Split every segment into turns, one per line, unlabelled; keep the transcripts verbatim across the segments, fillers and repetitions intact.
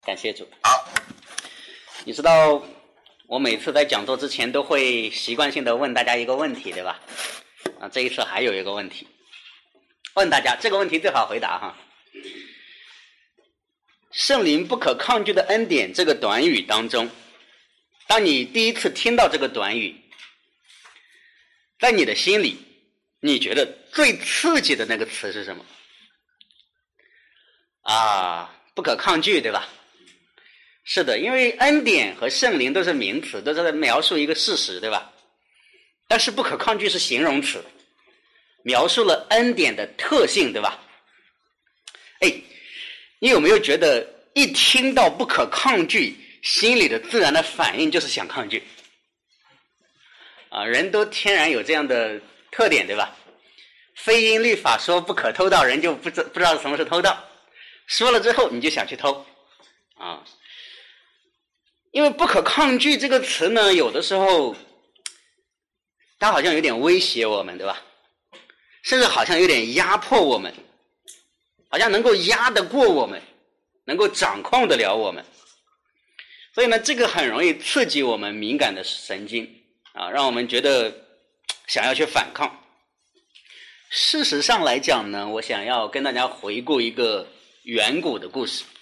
感谢主。你知道我每次在讲座之前都会习惯性的问大家一个问题，对吧？啊，这一次还有一个问题问大家，这个问题最好回答哈。圣灵不可抗拒的恩典这个短语当中，当你第一次听到这个短语，在你的心里你觉得最刺激的那个词是什么？啊，不可抗拒，对吧？是的，因为恩典和圣灵都是名词，都是在描述一个事实，对吧？但是不可抗拒是形容词，描述了恩典的特性，对吧？哎，你有没有觉得一听到不可抗拒，心里的自然的反应就是想抗拒？啊，人都天然有这样的特点，对吧？非因律法说不可偷盗，人就不知不知道什么是偷盗，说了之后你就想去偷啊。因为不可抗拒这个词呢，有的时候它好像有点威胁我们，对吧？甚至好像有点压迫我们，好像能够压得过我们，能够掌控得了我们。所以呢，这个很容易刺激我们敏感的神经啊，让我们觉得想要去反抗。事实上来讲呢，我想要跟大家回顾一个远古的故事。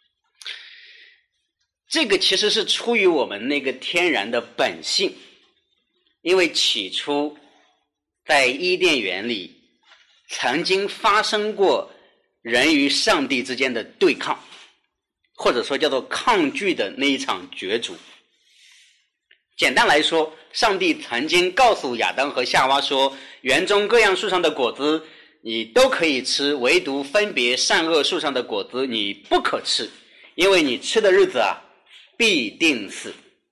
这个其实是出于我们那个天然的本性，因为起初在伊甸园里曾经发生过人与上帝之间的对抗，或者说叫做抗拒的那一场角逐。简单来说，上帝曾经告诉亚当和夏娃说，园中各样树上的果子你都可以吃，唯独分别善恶树上的果子你不可吃，因为你吃的日子啊必定死。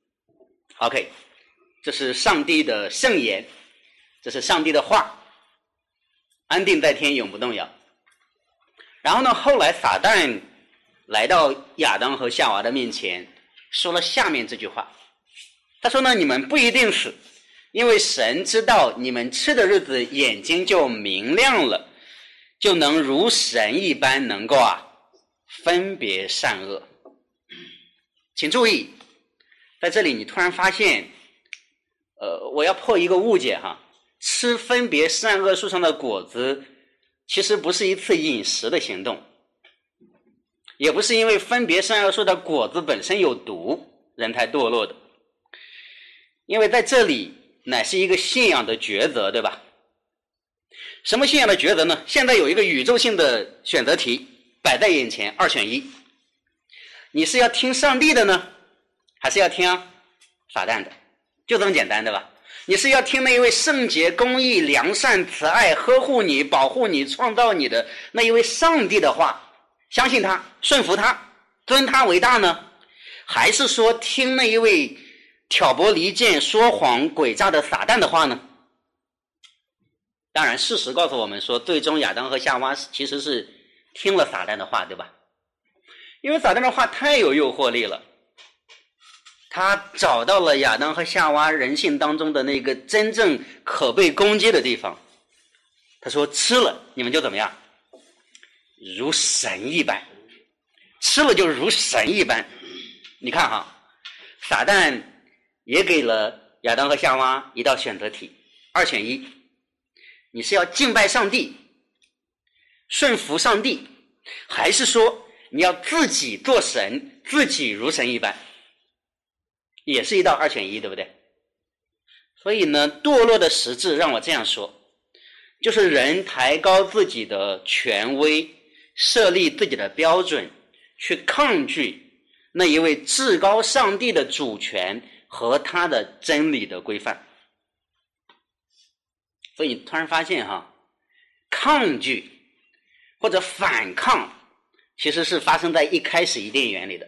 OK， 这是上帝的圣言，这是上帝的话，安定在天，永不动摇。然后呢，后来撒旦来到亚当和夏娃的面前，说了下面这句话，他说呢，你们不一定死，因为神知道你们吃的日子眼睛就明亮了，就能如神一般能够啊分别善恶。请注意，在这里你突然发现呃，我要破一个误解哈，吃分别善恶树上的果子其实不是一次饮食的行动，也不是因为分别善恶树的果子本身有毒人才堕落的，因为在这里乃是一个信仰的抉择，对吧？什么信仰的抉择呢？现在有一个宇宙性的选择题摆在眼前，二选一，你是要听上帝的呢，还是要听撒旦的？就这么简单，对吧？你是要听那一位圣洁、公义、良善、慈爱、呵护你、保护你、创造你的那一位上帝的话，相信他，顺服他，尊他为大呢？还是说听那一位挑拨离间、说谎诡诈的撒旦的话呢？当然事实告诉我们说，最终亚当和夏娃其实是听了撒旦的话，对吧？因为撒旦的话太有诱惑力了，他找到了亚当和夏娃人性当中的那个真正可被攻击的地方。他说吃了你们就怎么样？如神一般，吃了就如神一般。你看哈，撒旦也给了亚当和夏娃一道选择题，二选一，你是要敬拜上帝，顺服上帝，还是说你要自己做神，自己如神一般？也是一道二选一，对不对？所以呢，堕落的实质让我这样说，就是人抬高自己的权威，设立自己的标准，去抗拒那一位至高上帝的主权和他的真理的规范。所以你突然发现哈，抗拒或者反抗其实是发生在一开始伊甸园里的。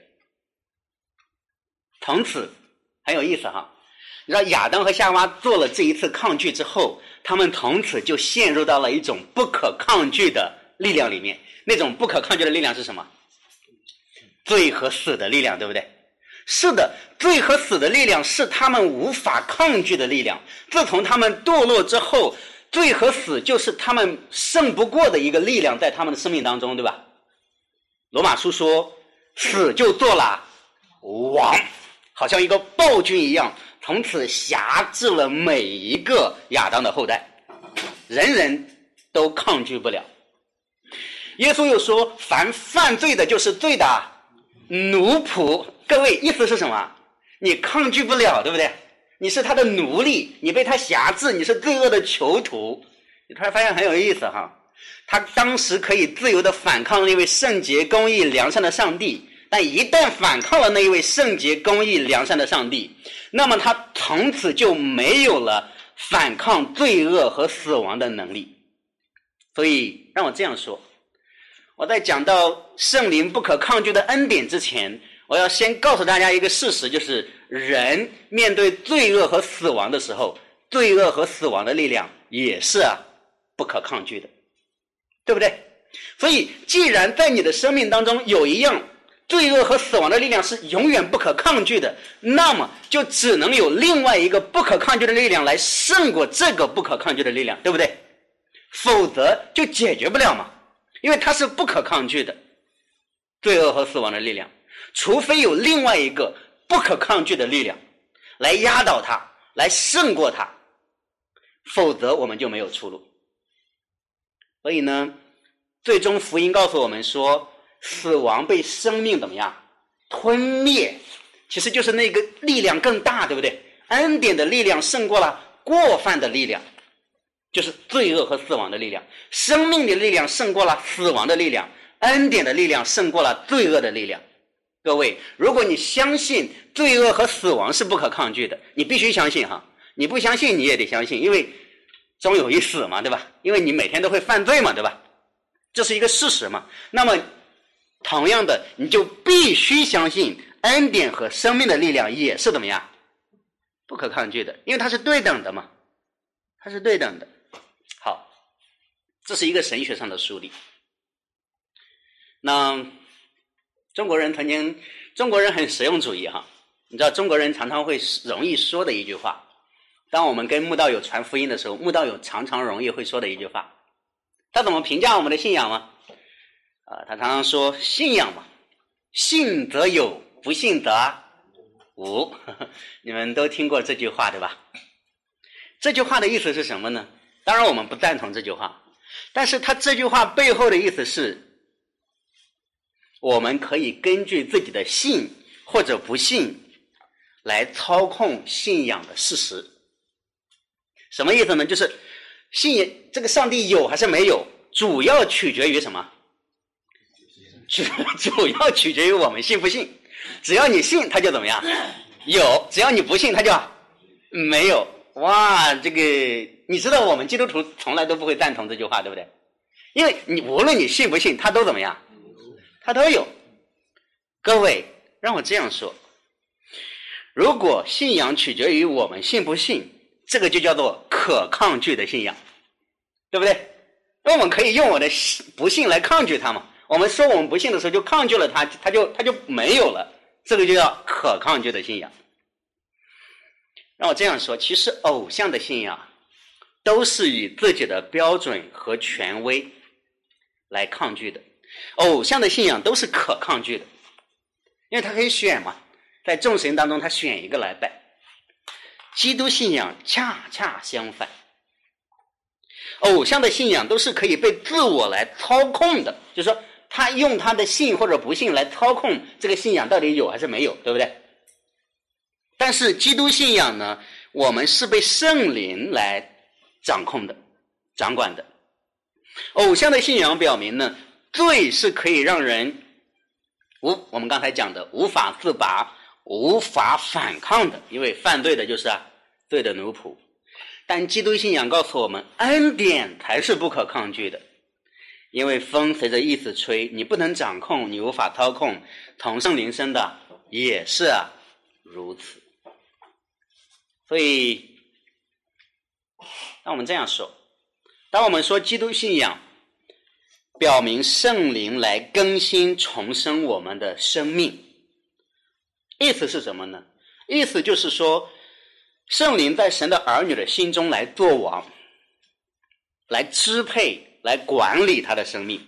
从此很有意思哈，你知道亚当和夏娃做了这一次抗拒之后，他们从此就陷入到了一种不可抗拒的力量里面。那种不可抗拒的力量是什么？罪和死的力量，对不对？是的，罪和死的力量是他们无法抗拒的力量。自从他们堕落之后，罪和死就是他们胜不过的一个力量在他们的生命当中，对吧？罗马书说， 死就做了王，好像一个暴君一样，从此辖制了每一个亚当的后代，人人都抗拒不了。耶稣又说，凡犯罪的就是罪的奴仆。各位，意思是什么？你抗拒不了，对不对？你是他的奴隶，你被他辖制，你是罪恶的囚徒。你突然发现很有意思哈，他当时可以自由的反抗那位圣洁、公义、良善的上帝，但一旦反抗了那一位圣洁、公义、良善的上帝，那么他从此就没有了反抗罪恶和死亡的能力。所以让我这样说，我在讲到圣灵不可抗拒的恩典之前，我要先告诉大家一个事实，就是人面对罪恶和死亡的时候，罪恶和死亡的力量也是啊不可抗拒的，对不对？所以既然在你的生命当中有一样罪恶和死亡的力量是永远不可抗拒的，那么就只能有另外一个不可抗拒的力量来胜过这个不可抗拒的力量，对不对？否则就解决不了嘛，因为它是不可抗拒的，罪恶和死亡的力量，除非有另外一个不可抗拒的力量来压倒它，来胜过它，否则我们就没有出路。所以呢，最终福音告诉我们说，死亡被生命怎么样吞灭，其实就是那个力量更大，对不对？恩典的力量胜过了过犯的力量，就是罪恶和死亡的力量。生命的力量胜过了死亡的力量，恩典的力量胜过了罪恶的力量。各位，如果你相信罪恶和死亡是不可抗拒的，你必须相信哈，你不相信你也得相信，因为终有一死嘛，对吧？因为你每天都会犯罪嘛，对吧？这是一个事实嘛。那么同样的，你就必须相信恩典和生命的力量也是怎么样不可抗拒的，因为它是对等的嘛，它是对等的。好，这是一个神学上的梳理。那中国人曾经，中国人很实用主义哈，你知道中国人常常会容易说的一句话，当我们跟慕道友传福音的时候，慕道友常常容易会说的一句话，他怎么评价我们的信仰吗？啊，他常常说，信仰嘛，信则有，不信则无。你们都听过这句话对吧？这句话的意思是什么呢？当然我们不赞同这句话，但是他这句话背后的意思是，我们可以根据自己的信或者不信来操控信仰的事实。什么意思呢？就是信这个上帝有还是没有，主要取决于什么？主主要取决于我们信不信。只要你信，他就怎么样？有；只要你不信，他就没有。哇，这个你知道，我们基督徒从来都不会赞同这句话，对不对？因为你无论你信不信，他都怎么样？他都有。各位，让我这样说，如果信仰取决于我们信不信，这个就叫做可抗拒的信仰，对不对？那我们可以用我的不信来抗拒它嘛。我们说我们不信的时候就抗拒了它，它就它就没有了，这个就叫可抗拒的信仰。让我这样说，其实偶像的信仰都是以自己的标准和权威来抗拒的，偶像的信仰都是可抗拒的，因为他可以选嘛，在众神当中他选一个来拜。基督信仰恰恰相反，偶像的信仰都是可以被自我来操控的，就是说他用他的信或者不信来操控这个信仰到底有还是没有，对不对？但是基督信仰呢，我们是被圣灵来掌控的、掌管的。偶像的信仰表明呢，罪是可以让人无我们刚才讲的无法自拔、无法反抗的，因为犯罪的就是啊罪的奴仆。但基督信仰告诉我们，恩典才是不可抗拒的，因为风随着意思吹，你不能掌控，你无法操控，同圣灵生的也是啊如此。所以当我们这样说，当我们说基督信仰表明圣灵来更新重生我们的生命，意思是什么呢？意思就是说，圣灵在神的儿女的心中来做王，来支配、来管理他的生命，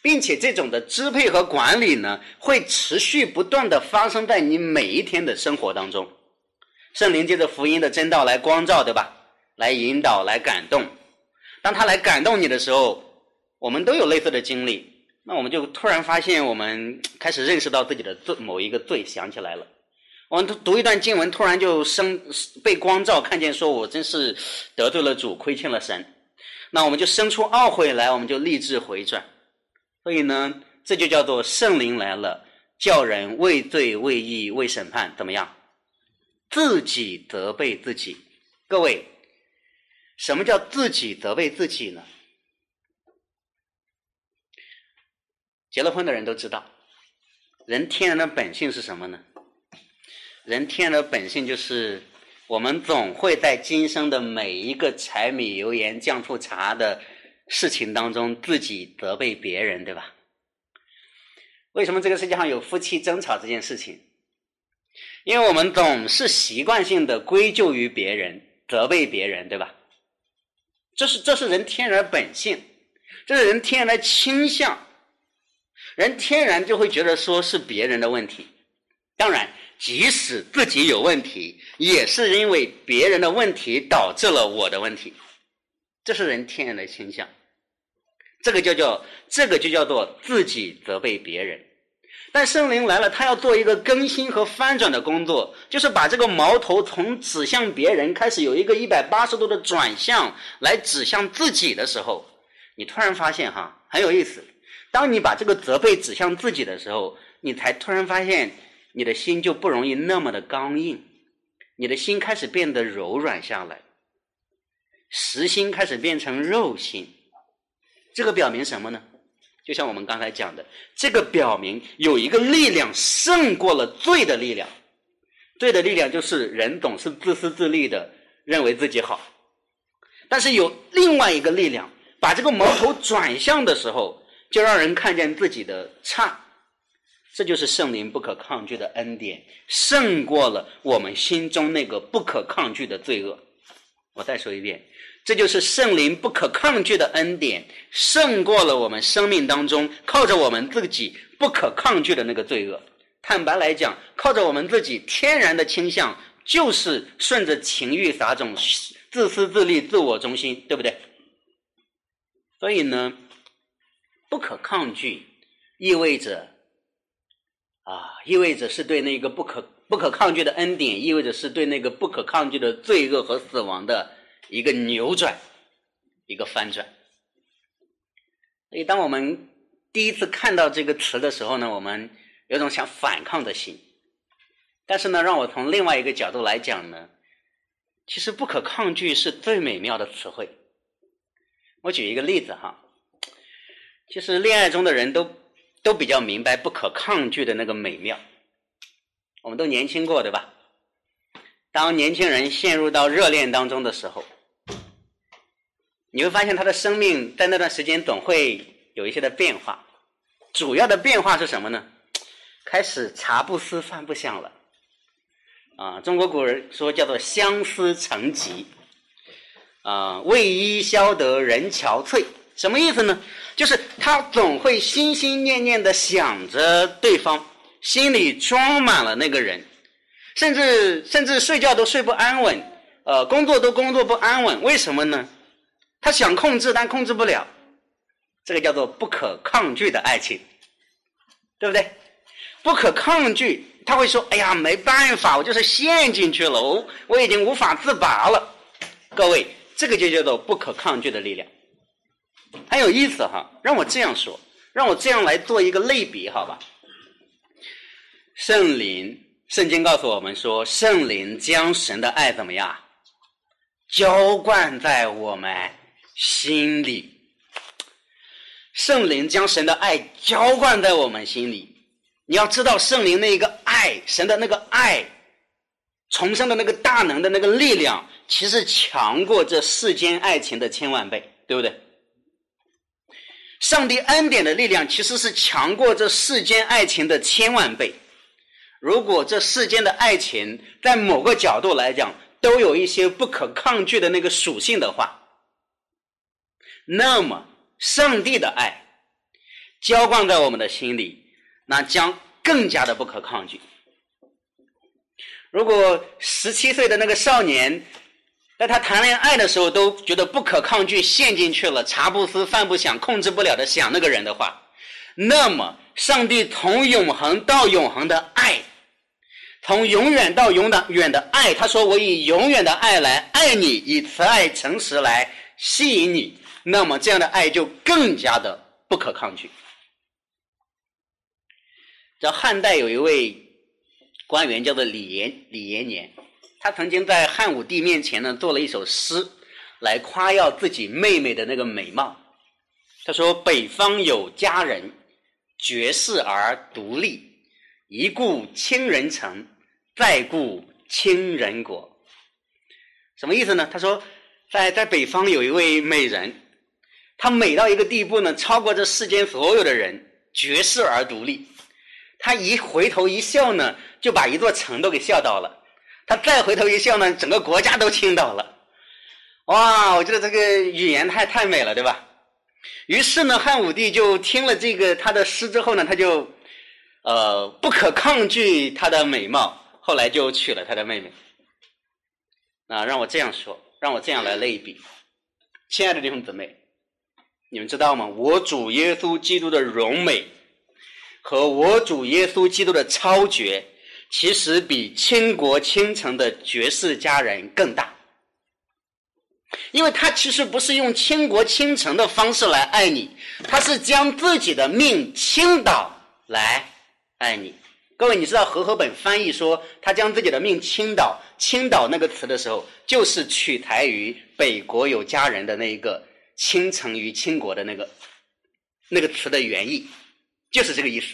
并且这种的支配和管理呢，会持续不断的发生在你每一天的生活当中。圣灵借着福音的真道来光照，对吧？来引导，来感动。当他来感动你的时候，我们都有类似的经历，那我们就突然发现我们开始认识到自己的罪，某一个罪想起来了。我们读一段经文，突然就生被光照，看见说我真是得罪了主，亏欠了神。那我们就生出懊悔来，我们就立志回转。所以呢，这就叫做圣灵来了，叫人为罪为义为审判，怎么样？自己责备自己。各位，什么叫自己责备自己呢？结了婚的人都知道，人天然的本性是什么呢？人天然的本性就是我们总会在今生的每一个柴米油盐酱醋茶的事情当中自己责备别人，对吧？为什么这个世界上有夫妻争吵这件事情？因为我们总是习惯性的归咎于别人，责备别人，对吧？这是这是人天然的本性，这是人天然的倾向，人天然就会觉得说是别人的问题。当然即使自己有问题，也是因为别人的问题导致了我的问题，这是人天然的倾向。这个就叫这个就叫做自己责备别人。但圣灵来了，他要做一个更新和翻转的工作，就是把这个矛头从指向别人开始有一个一百八十度的转向，来指向自己的时候，你突然发现哈，很有意思。当你把这个责备指向自己的时候，你才突然发现你的心就不容易那么的刚硬，你的心开始变得柔软下来，实心开始变成肉心。这个表明什么呢？就像我们刚才讲的，这个表明有一个力量胜过了罪的力量。罪的力量就是人总是自私自利的认为自己好，但是有另外一个力量把这个矛头转向的时候，就让人看见自己的差。这就是圣灵不可抗拒的恩典，胜过了我们心中那个不可抗拒的罪恶。我再说一遍，这就是圣灵不可抗拒的恩典，胜过了我们生命当中靠着我们自己不可抗拒的那个罪恶。坦白来讲，靠着我们自己天然的倾向，就是顺着情欲撒种，自私自利，自我中心，对不对？所以呢，不可抗拒意味着啊，意味着是对那个不可不可抗拒的恩典，意味着是对那个不可抗拒的罪恶和死亡的一个扭转，一个翻转。所以当我们第一次看到这个词的时候呢，我们有种想反抗的心。但是呢，让我从另外一个角度来讲呢，其实不可抗拒是最美妙的词汇。我举一个例子哈，其实恋爱中的人都都比较明白不可抗拒的那个美妙。我们都年轻过，对吧？当年轻人陷入到热恋当中的时候，你会发现他的生命在那段时间总会有一些的变化。主要的变化是什么呢？开始茶不思饭不想了啊，中国古人说叫做相思成疾啊，为伊消得人憔悴。什么意思呢？就是他总会心心念念的想着对方，心里装满了那个人，甚至甚至睡觉都睡不安稳，呃，工作都工作不安稳。为什么呢？他想控制但控制不了，这个叫做不可抗拒的爱情，对不对？不可抗拒，他会说：“哎呀，没办法，我就是陷进去了，我我已经无法自拔了。”各位，这个就叫做不可抗拒的力量。很有意思哈，让我这样说，让我这样来做一个类比，好吧？圣灵，圣经告诉我们说，圣灵将神的爱怎么样？浇灌在我们心里。圣灵将神的爱浇灌在我们心里。你要知道，圣灵那个爱，神的那个爱，重生的那个大能的那个力量，其实强过这世间爱情的千万倍，对不对？上帝恩典的力量其实是强过这世间爱情的千万倍。如果这世间的爱情在某个角度来讲都有一些不可抗拒的那个属性的话，那么上帝的爱浇灌在我们的心里，那将更加的不可抗拒。如果十七岁的那个少年在他谈恋爱的时候都觉得不可抗拒，陷进去了，茶不思饭不想，控制不了的想那个人的话，那么上帝从永恒到永恒的爱，从永远到永远的爱，他说我以永远的爱来爱你，以慈爱诚实来吸引你，那么这样的爱就更加的不可抗拒。在汉代有一位官员叫做李延李延年，他曾经在汉武帝面前呢做了一首诗来夸耀自己妹妹的那个美貌。他说北方有佳人，绝世而独立，一顾倾人城，再顾倾人国。什么意思呢？他说在在北方有一位美人，她美到一个地步呢，超过这世间所有的人，绝世而独立。他一回头一笑呢，就把一座城都给笑倒了。他再回头一笑呢，整个国家都倾倒了。哇，我觉得这个语言太太美了，对吧？于是呢，汉武帝就听了这个他的诗之后呢，他就呃不可抗拒她的美貌，后来就娶了他的妹妹。啊，让我这样说，让我这样来类比。亲爱的弟兄姊妹，你们知道吗？我主耶稣基督的荣美和我主耶稣基督的超绝，其实比倾国倾城的绝世佳人更大。因为他其实不是用倾国倾城的方式来爱你，他是将自己的命倾倒来爱你。各位，你知道和合本翻译说他将自己的命倾倒，倾倒那个词的时候，就是取材于北国有佳人的那一个倾城于倾国的那个那个词的原意，就是这个意思。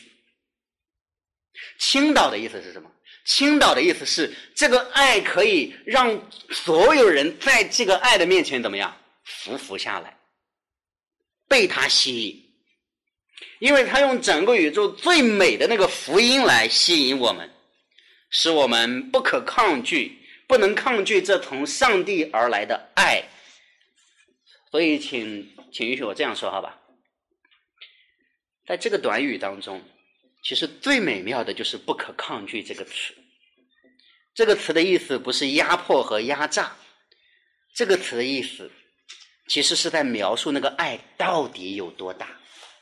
倾倒的意思是什么？倾倒的意思是这个爱可以让所有人在这个爱的面前怎么样？匍匐下来，被他吸引。因为他用整个宇宙最美的那个福音来吸引我们，使我们不可抗拒，不能抗拒这从上帝而来的爱。所以请请允许我这样说好吧，在这个短语当中，其实最美妙的就是不可抗拒这个词。这个词的意思不是压迫和压榨，这个词的意思其实是在描述那个爱到底有多大。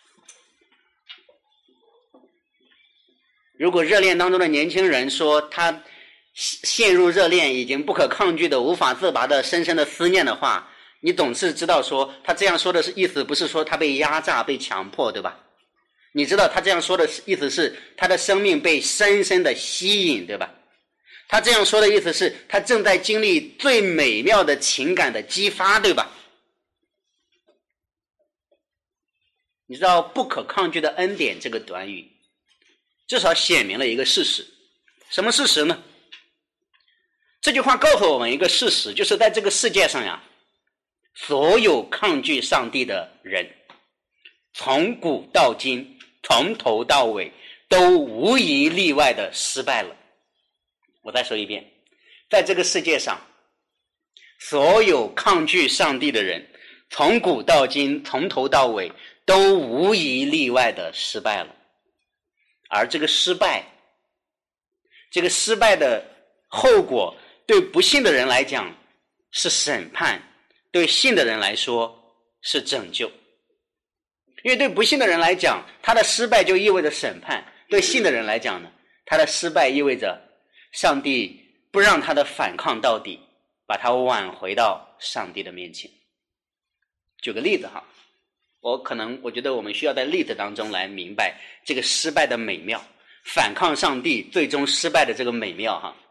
如果热恋当中的年轻人说他陷入热恋已经不可抗拒的无法自拔的深深的思念的话，你总是知道说他这样说的意思不是说他被压榨被强迫，对吧？你知道他这样说的意思是他的生命被深深的吸引，对吧？他这样说的意思是他正在经历最美妙的情感的激发，对吧？你知道不可抗拒的恩典这个短语至少显明了一个事实。什么事实呢？这句话告诉我们一个事实，就是在这个世界上呀，所有抗拒上帝的人，从古到今，从头到尾，都无一例外的失败了。我再说一遍，在这个世界上，所有抗拒上帝的人，从古到今，从头到尾，都无一例外的失败了。而这个失败，这个失败的后果，对不信的人来讲是审判，对信的人来说是拯救。因为对不信的人来讲，他的失败就意味着审判；对信的人来讲呢，他的失败意味着上帝不让他的反抗到底，把他挽回到上帝的面前。举个例子哈，我可能我觉得我们需要在例子当中来明白这个失败的美妙，反抗上帝最终失败的这个美妙哈。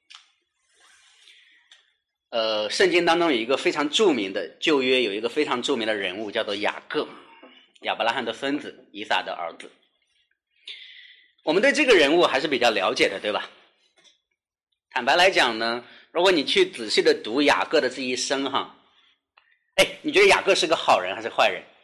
呃，圣经当中有一个非常著名的，旧约有一个非常著名的人物叫做雅各，亚伯拉罕的孙子，以撒的儿子。我们对这个人物还是比较了解的，对吧？坦白来讲呢，如果你去仔细的读雅各的这一生哈，哎，你觉得雅各是个好人还是坏人？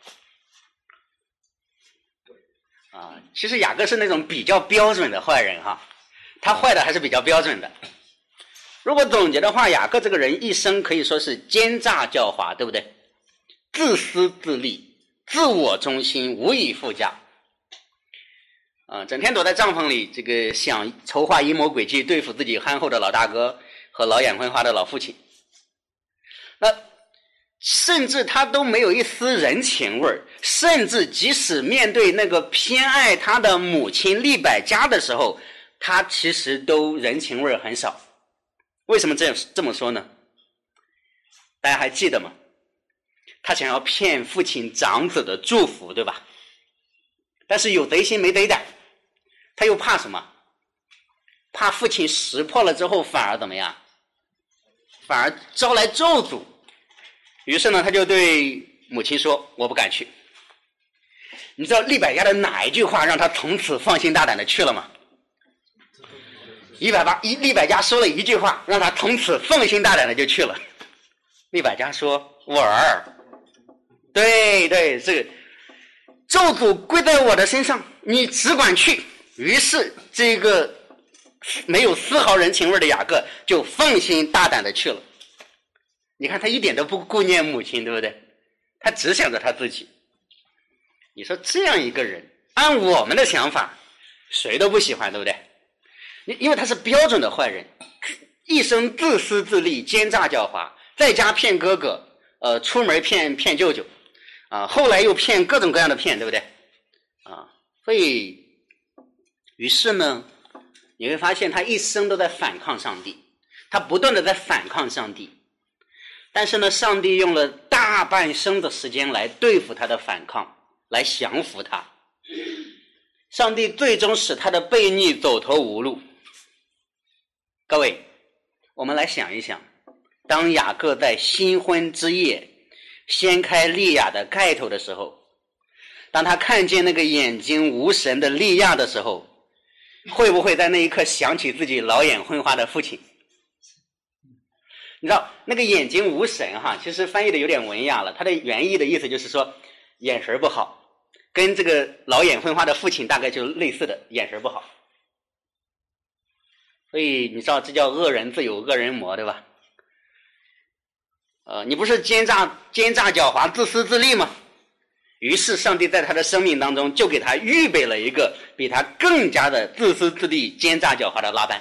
啊，其实雅各是那种比较标准的坏人哈，他坏的还是比较标准的。如果总结的话，雅各这个人一生可以说是奸诈狡猾，对不对？自私自利，自我中心，无以复加， 啊，整天躲在帐篷里，这个想筹划阴谋诡计对付自己憨厚的老大哥和老眼昏花的老父亲。那甚至他都没有一丝人情味儿，甚至即使面对那个偏爱他的母亲利百加的时候，他其实都人情味儿很少。为什么这样这么说呢？大家还记得吗？他想要骗父亲长子的祝福，对吧？但是有贼心没贼胆，他又怕什么？怕父亲识破了之后反而怎么样？反而招来咒诅。于是呢，他就对母亲说：“我不敢去。”你知道利百加的哪一句话让他从此放心大胆的去了吗？一百八一利百加说了一句话，让他从此放心大胆的就去了。利百加说：“我儿，对对，这个咒诅归在我的身上，你只管去。”于是这个没有丝毫人情味的雅各就放心大胆的去了。你看他一点都不顾念母亲，对不对？他只想着他自己。你说这样一个人，按我们的想法，谁都不喜欢，对不对？因为他是标准的坏人，一生自私自利，奸诈狡猾，在家骗哥哥，呃，出门骗骗舅舅，啊，后来又骗各种各样的骗，对不对？啊，所以，于是呢，你会发现他一生都在反抗上帝，他不断的在反抗上帝。但是呢，上帝用了大半生的时间来对付他的反抗，来降服他。上帝最终使他的悖逆走投无路。各位，我们来想一想，当雅各在新婚之夜掀开利亚的盖头的时候，当他看见那个眼睛无神的利亚的时候，会不会在那一刻想起自己老眼昏花的父亲？你知道那个眼睛无神哈，其实翻译的有点文雅了，它的原意的意思就是说眼神不好，跟这个老眼昏花的父亲大概就是类似的，眼神不好。所以你知道这叫恶人自有恶人磨，对吧？呃，你不是奸诈奸诈狡猾自私自利吗？于是上帝在他的生命当中就给他预备了一个比他更加的自私自利奸诈狡猾的拉班。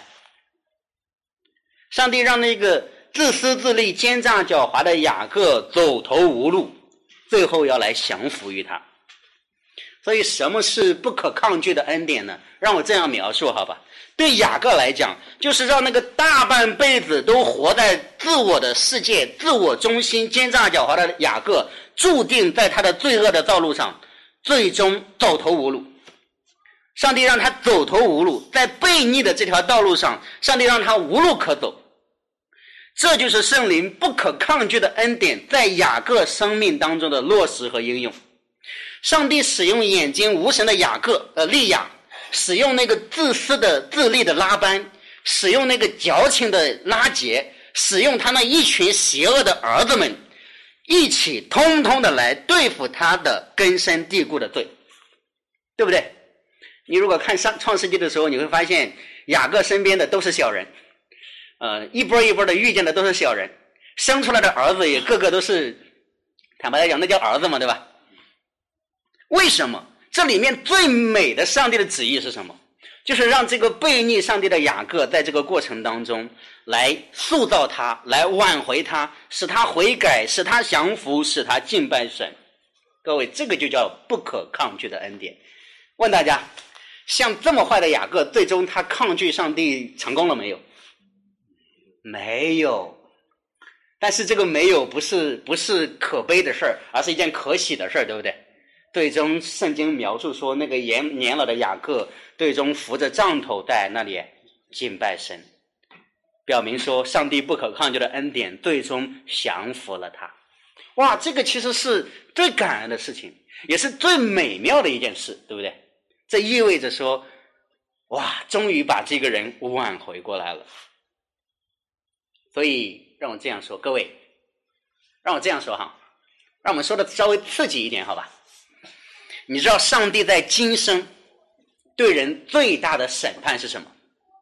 上帝让那个自私自利奸诈狡猾的雅各走投无路，最后要来降服于他。所以什么是不可抗拒的恩典呢？让我这样描述好吧。对雅各来讲，就是让那个大半辈子都活在自我的世界、自我中心、奸诈狡猾的雅各，注定在他的罪恶的道路上最终走投无路。上帝让他走投无路，在悖逆的这条道路上，上帝让他无路可走。这就是圣灵不可抗拒的恩典在雅各生命当中的落实和应用。上帝使用眼睛无神的雅各呃利亚，使用那个自私的自利的拉班，使用那个矫情的拉结，使用他那一群邪恶的儿子们，一起通通的来对付他的根深蒂固的罪，对不对？你如果看上创世纪的时候，你会发现雅各身边的都是小人，呃，一波一波的遇见的都是小人，生出来的儿子也个个都是，坦白来讲那叫儿子嘛，对吧？为什么？这里面最美的上帝的旨意是什么？就是让这个悖逆上帝的雅各在这个过程当中来塑造他，来挽回他，使他悔改，使他降服，使他敬拜神。各位，这个就叫不可抗拒的恩典。问大家，像这么坏的雅各，最终他抗拒上帝成功了没有？没有。但是这个没有不是不是可悲的事儿，而是一件可喜的事儿，对不对？最终圣经描述说，那个年年老的雅各最终扶着杖头在那里敬拜神，表明说上帝不可抗拒的恩典最终降服了他。哇，这个其实是最感恩的事情，也是最美妙的一件事，对不对？这意味着说，哇，终于把这个人挽回过来了。所以让我这样说，各位，让我这样说哈，让我们说的稍微刺激一点好吧。你知道上帝在今生对人最大的审判是什么？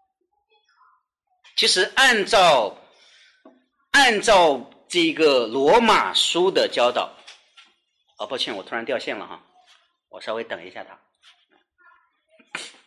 其实按照按照这个罗马书的教导，哦，抱歉，我突然掉线了哈，我稍微等一下它。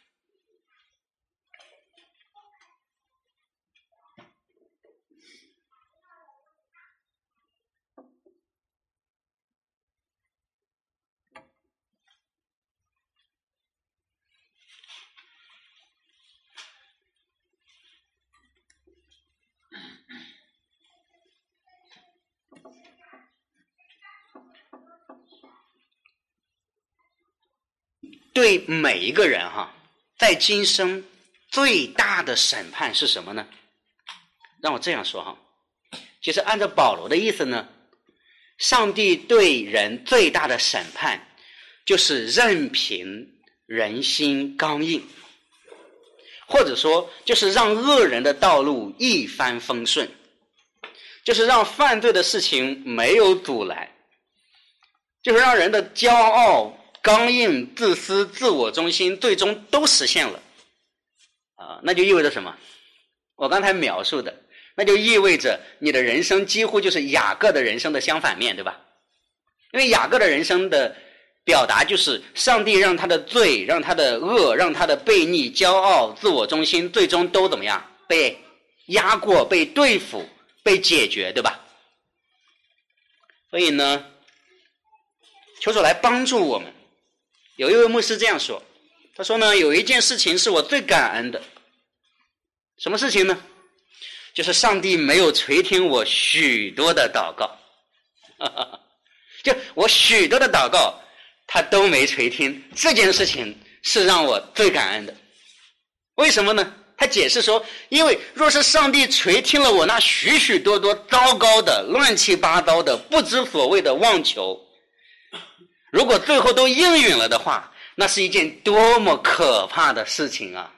对每一个人哈，在今生最大的审判是什么呢？让我这样说哈，其实按照保罗的意思呢，上帝对人最大的审判就是任凭人心刚硬，或者说就是让恶人的道路一帆风顺，就是让犯罪的事情没有阻拦，就是让人的骄傲、刚硬、自私、自我中心最终都实现了啊，那就意味着什么？我刚才描述的，那就意味着你的人生几乎就是雅各的人生的相反面，对吧？因为雅各的人生的表达就是上帝让他的罪、让他的恶、让他的悖逆、骄傲、自我中心最终都怎么样？被压过、被对付、被解决，对吧？所以呢，求主来帮助我们。有一位牧师这样说，他说呢，有一件事情是我最感恩的。什么事情呢？就是上帝没有垂听我许多的祷告。就我许多的祷告他都没垂听，这件事情是让我最感恩的。为什么呢？他解释说，因为若是上帝垂听了我那许许多多糟糕的、乱七八糟的、不知所谓的妄求，如果最后都应允了的话，那是一件多么可怕的事情啊！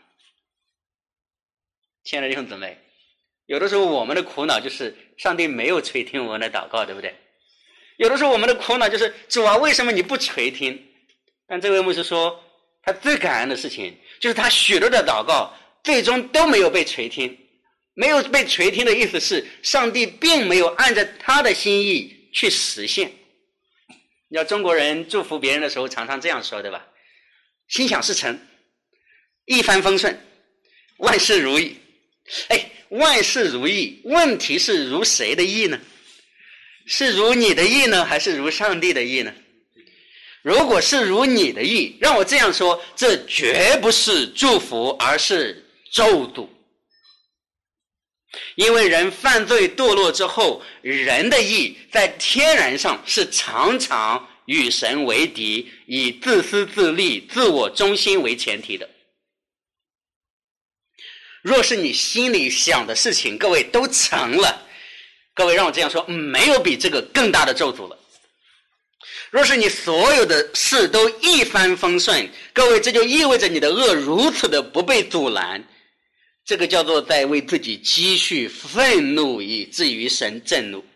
亲爱的弟兄姊妹，有的时候我们的苦恼就是上帝没有垂听我们的祷告，对不对？有的时候我们的苦恼就是主啊，为什么你不垂听？但这位牧师说，他最感恩的事情就是他许多的祷告最终都没有被垂听。没有被垂听的意思是上帝并没有按照他的心意去实现。你知道中国人祝福别人的时候常常这样说，对吧？心想事成，一帆风顺，万事如意。哎，万事如意，问题是如谁的意呢？是如你的意呢，还是如上帝的意呢？如果是如你的意，让我这样说，这绝不是祝福，而是咒诅。因为人犯罪堕落之后，人的意在天然上是常常与神为敌，以自私自利、自我中心为前提的。若是你心里想的事情，各位都成了，各位让我这样说，没有比这个更大的咒诅了。若是你所有的事都一帆风顺，各位这就意味着你的恶如此的不被阻拦，这个叫做在为自己积蓄愤怒，以至于神震怒。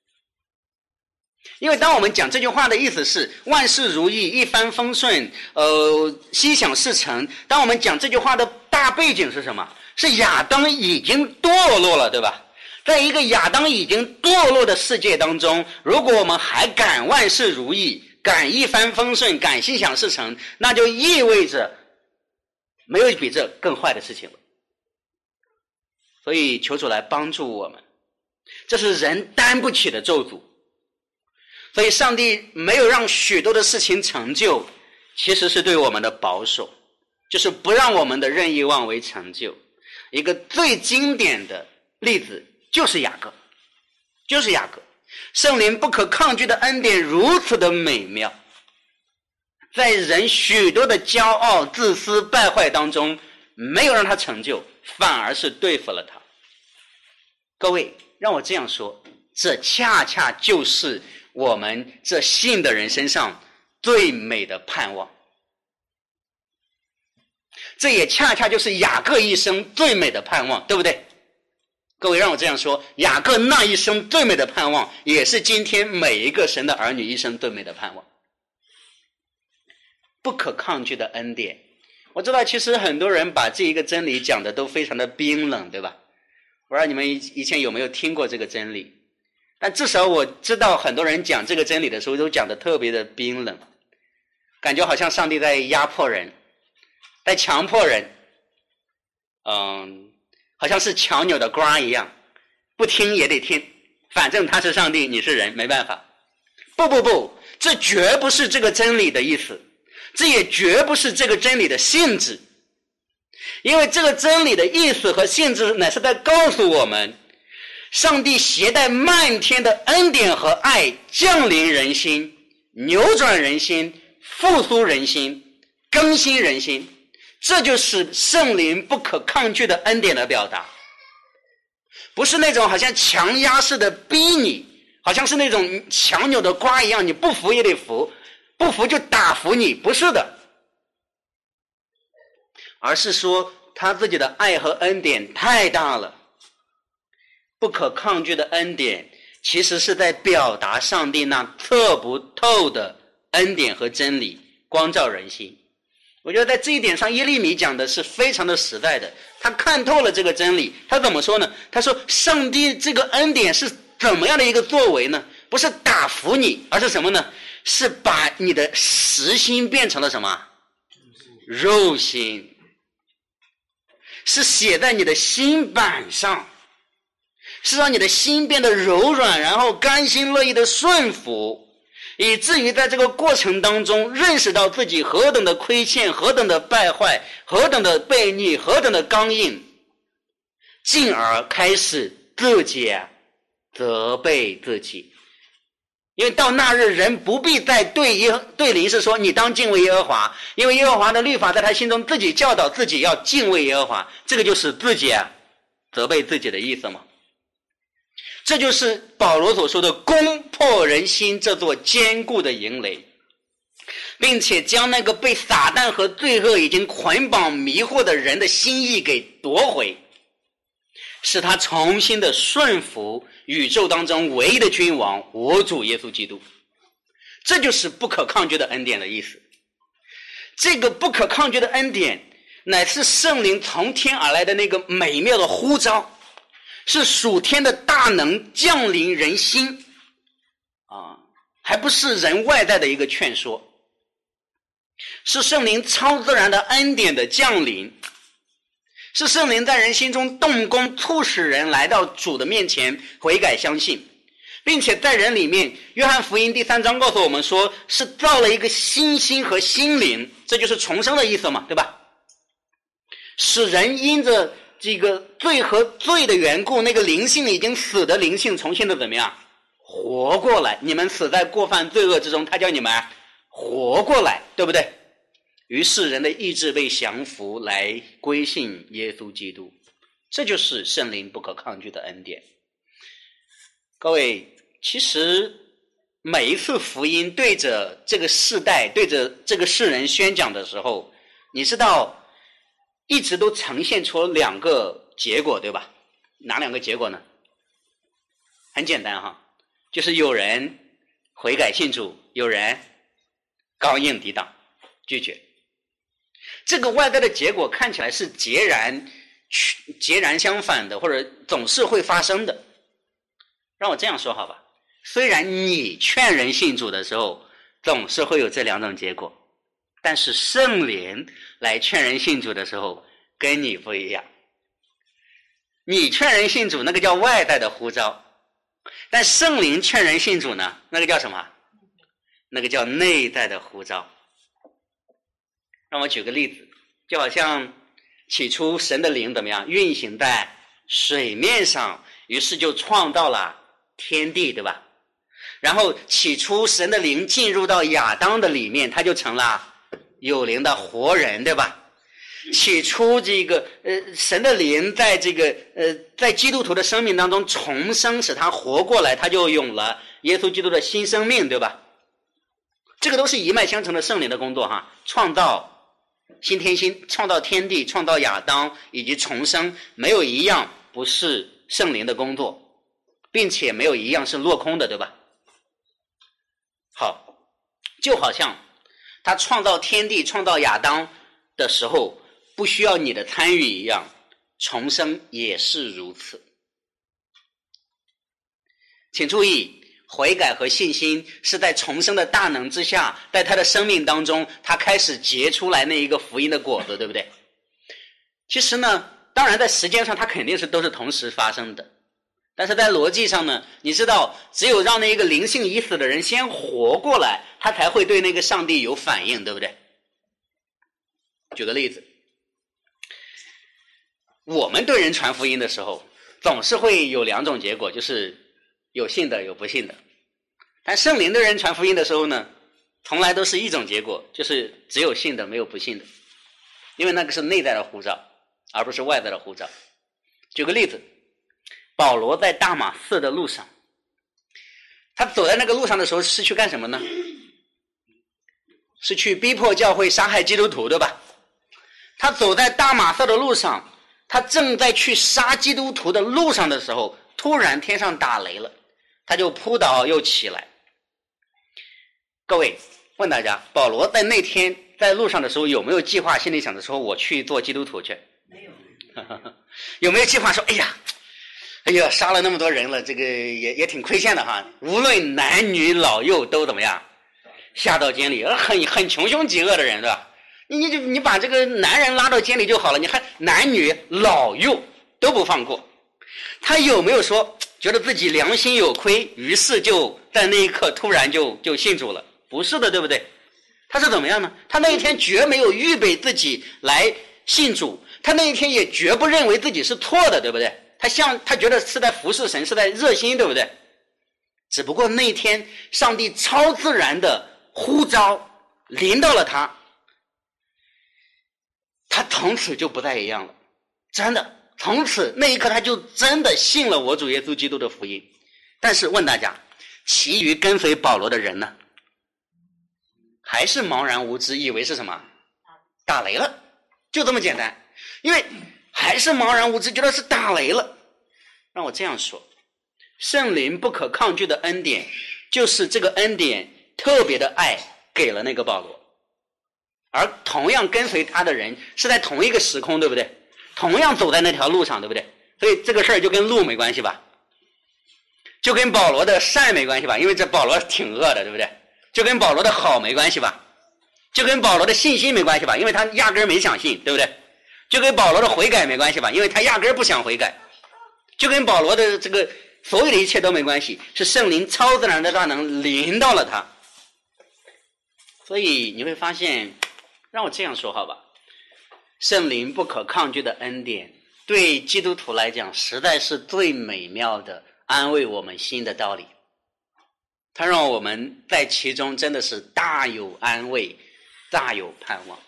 因为当我们讲这句话的意思是万事如意、一帆风顺，呃，心想事成，当我们讲这句话的大背景是什么？是亚当已经堕落了，对吧？在一个亚当已经堕落的世界当中，如果我们还敢万事如意，敢一帆风顺，敢心想事成，那就意味着没有比这更坏的事情了。所以求主来帮助我们，这是人担不起的咒诅。所以上帝没有让许多的事情成就，其实是对我们的保守，就是不让我们的任意妄为成就。一个最经典的例子就是雅各，就是雅各，圣灵不可抗拒的恩典如此的美妙，在人许多的骄傲、自私、败坏当中，没有让他成就，反而是对付了他。各位，让我这样说，这恰恰就是我们这信的人身上最美的盼望，这也恰恰就是雅各一生最美的盼望，对不对？各位，让我这样说，雅各那一生最美的盼望，也是今天每一个神的儿女一生最美的盼望。不可抗拒的恩典，我知道其实很多人把这一个真理讲的都非常的冰冷，对吧？我不知道你们以前有没有听过这个真理，但至少我知道很多人讲这个真理的时候都讲的特别的冰冷，感觉好像上帝在压迫人，在强迫人，嗯，好像是强扭的瓜一样，不听也得听，反正他是上帝，你是人，没办法。不不不，这绝不是这个真理的意思，这也绝不是这个真理的性质。因为这个真理的意思和性质乃是在告诉我们，上帝携带漫天的恩典和爱降临人心，扭转人心，复苏人心， 更新人心，这就是圣灵不可抗拒的恩典的表达。不是那种好像强压式的逼你，好像是那种强扭的瓜一样，你不服也得服，不服就打服你，不是的。而是说他自己的爱和恩典太大了，不可抗拒的恩典其实是在表达上帝那测不透的恩典和真理，光照人心。我觉得在这一点上，耶利米讲的是非常的实在的，他看透了这个真理。他怎么说呢？他说上帝这个恩典是怎么样的一个作为呢？不是打服你，而是什么呢？是把你的实心变成了什么？肉心，是写在你的心板上，是让你的心变得柔软，然后甘心乐意的顺服，以至于在这个过程当中认识到自己何等的亏欠，何等的败坏，何等的悖逆，何等的刚硬，进而开始自己责备自己。因为到那日，人不必再对耶对灵是说你当敬畏耶和华，因为耶和华的律法在他心中自己教导自己要敬畏耶和华，这个就是自己啊责备自己的意思嘛。这就是保罗所说的攻破人心这座坚固的营垒，并且将那个被撒旦和罪恶已经捆绑迷惑的人的心意给夺回，使他重新的顺服宇宙当中唯一的君王我主耶稣基督。这就是不可抗拒的恩典的意思。这个不可抗拒的恩典乃是圣灵从天而来的那个美妙的呼召，是属天的大能降临人心啊，还不是人外在的一个劝说，是圣灵超自然的恩典的降临，是圣灵在人心中动工，促使人来到主的面前悔改相信，并且在人里面，约翰福音第三章告诉我们说，是造了一个新心和心灵，这就是重生的意思嘛，对吧？使人因着这个罪和罪的缘故，那个灵性已经死的灵性重新的怎么样活过来。你们死在过犯罪恶之中，他叫你们活过来，对不对？于是人的意志被降服，来归信耶稣基督。这就是圣灵不可抗拒的恩典。各位，其实每一次福音对着这个世代，对着这个世人宣讲的时候，你知道一直都呈现出两个结果，对吧？哪两个结果呢？很简单哈，就是有人悔改信主，有人刚硬抵挡拒绝。这个外在的结果看起来是截然截然相反的，或者总是会发生的。让我这样说好吧，虽然你劝人信主的时候总是会有这两种结果，但是圣灵来劝人信主的时候跟你不一样。你劝人信主那个叫外在的呼召，但圣灵劝人信主呢，那个叫什么？那个叫内在的呼召。让我举个例子，就好像起初神的灵怎么样运行在水面上，于是就创造了天地，对吧？然后起初神的灵进入到亚当的里面，他就成了有灵的活人，对吧？起初这个呃神的灵在这个呃在基督徒的生命当中重生，使他活过来，他就有了耶稣基督的新生命，对吧？这个都是一脉相承的圣灵的工作哈，创造新天新，创造天地，创造亚当以及重生，没有一样不是圣灵的工作，并且没有一样是落空的，对吧？好，就好像他创造天地创造亚当的时候不需要你的参与一样，重生也是如此。请注意，悔改和信心是在重生的大能之下，在他的生命当中他开始结出来那一个福音的果子，对不对？其实呢，当然在时间上它肯定是都是同时发生的，但是在逻辑上呢，你知道只有让那一个灵性已死的人先活过来，他才会对那个上帝有反应，对不对？举个例子，我们对人传福音的时候总是会有两种结果，就是有信的有不信的。但圣灵对人传福音的时候呢， 从来都是一种结果，就是只有信的没有不信的，因为那个是内在的呼召，而不是外在的呼召。举个例子，保罗在大马色的路上，他走在那个路上的时候是去干什么呢？是去逼迫教会杀害基督徒，对吧？他走在大马色的路上，他正在去杀基督徒的路上的时候，突然天上打雷了，他就扑倒又起来。各位，问大家，保罗在那天在路上的时候有没有计划，心里想着说我去做基督徒去？没有。有没有计划说哎呀哎呀杀了那么多人了，这个也也挺亏欠的哈，无论男女老幼都怎么样下到监里，很很穷凶极恶的人，对吧？你你就你把这个男人拉到监里就好了，你还男女老幼都不放过。他有没有说觉得自己良心有亏，于是就在那一刻突然就就信主了？不是的，对不对？他是怎么样呢？他那一天绝没有预备自己来信主，他那一天也绝不认为自己是错的，对不对？他像他觉得是在服侍神，是在热心，对不对？只不过那一天上帝超自然的呼召临到了他，他从此就不再一样了，真的，从此那一刻他就真的信了我主耶稣基督的福音。但是问大家，其余跟随保罗的人呢，还是茫然无知，以为是什么？打雷了，就这么简单。因为还是茫然无知，觉得是打雷了。让我这样说，圣灵不可抗拒的恩典，就是这个恩典特别的爱给了那个保罗，而同样跟随他的人是在同一个时空，对不对？同样走在那条路上，对不对？所以这个事儿就跟路没关系吧，就跟保罗的善没关系吧，因为这保罗挺恶的，对不对？就跟保罗的好没关系吧，就跟保罗的信心没关系吧，因为他压根儿没想信，对不对？就跟保罗的悔改没关系吧，因为他压根儿不想悔改。就跟保罗的这个所有的一切都没关系，是圣灵超自然的大能临到了他。所以你会发现，让我这样说好吧，圣灵不可抗拒的恩典对基督徒来讲实在是最美妙的安慰我们心的道理，它让我们在其中真的是大有安慰，大有盼望。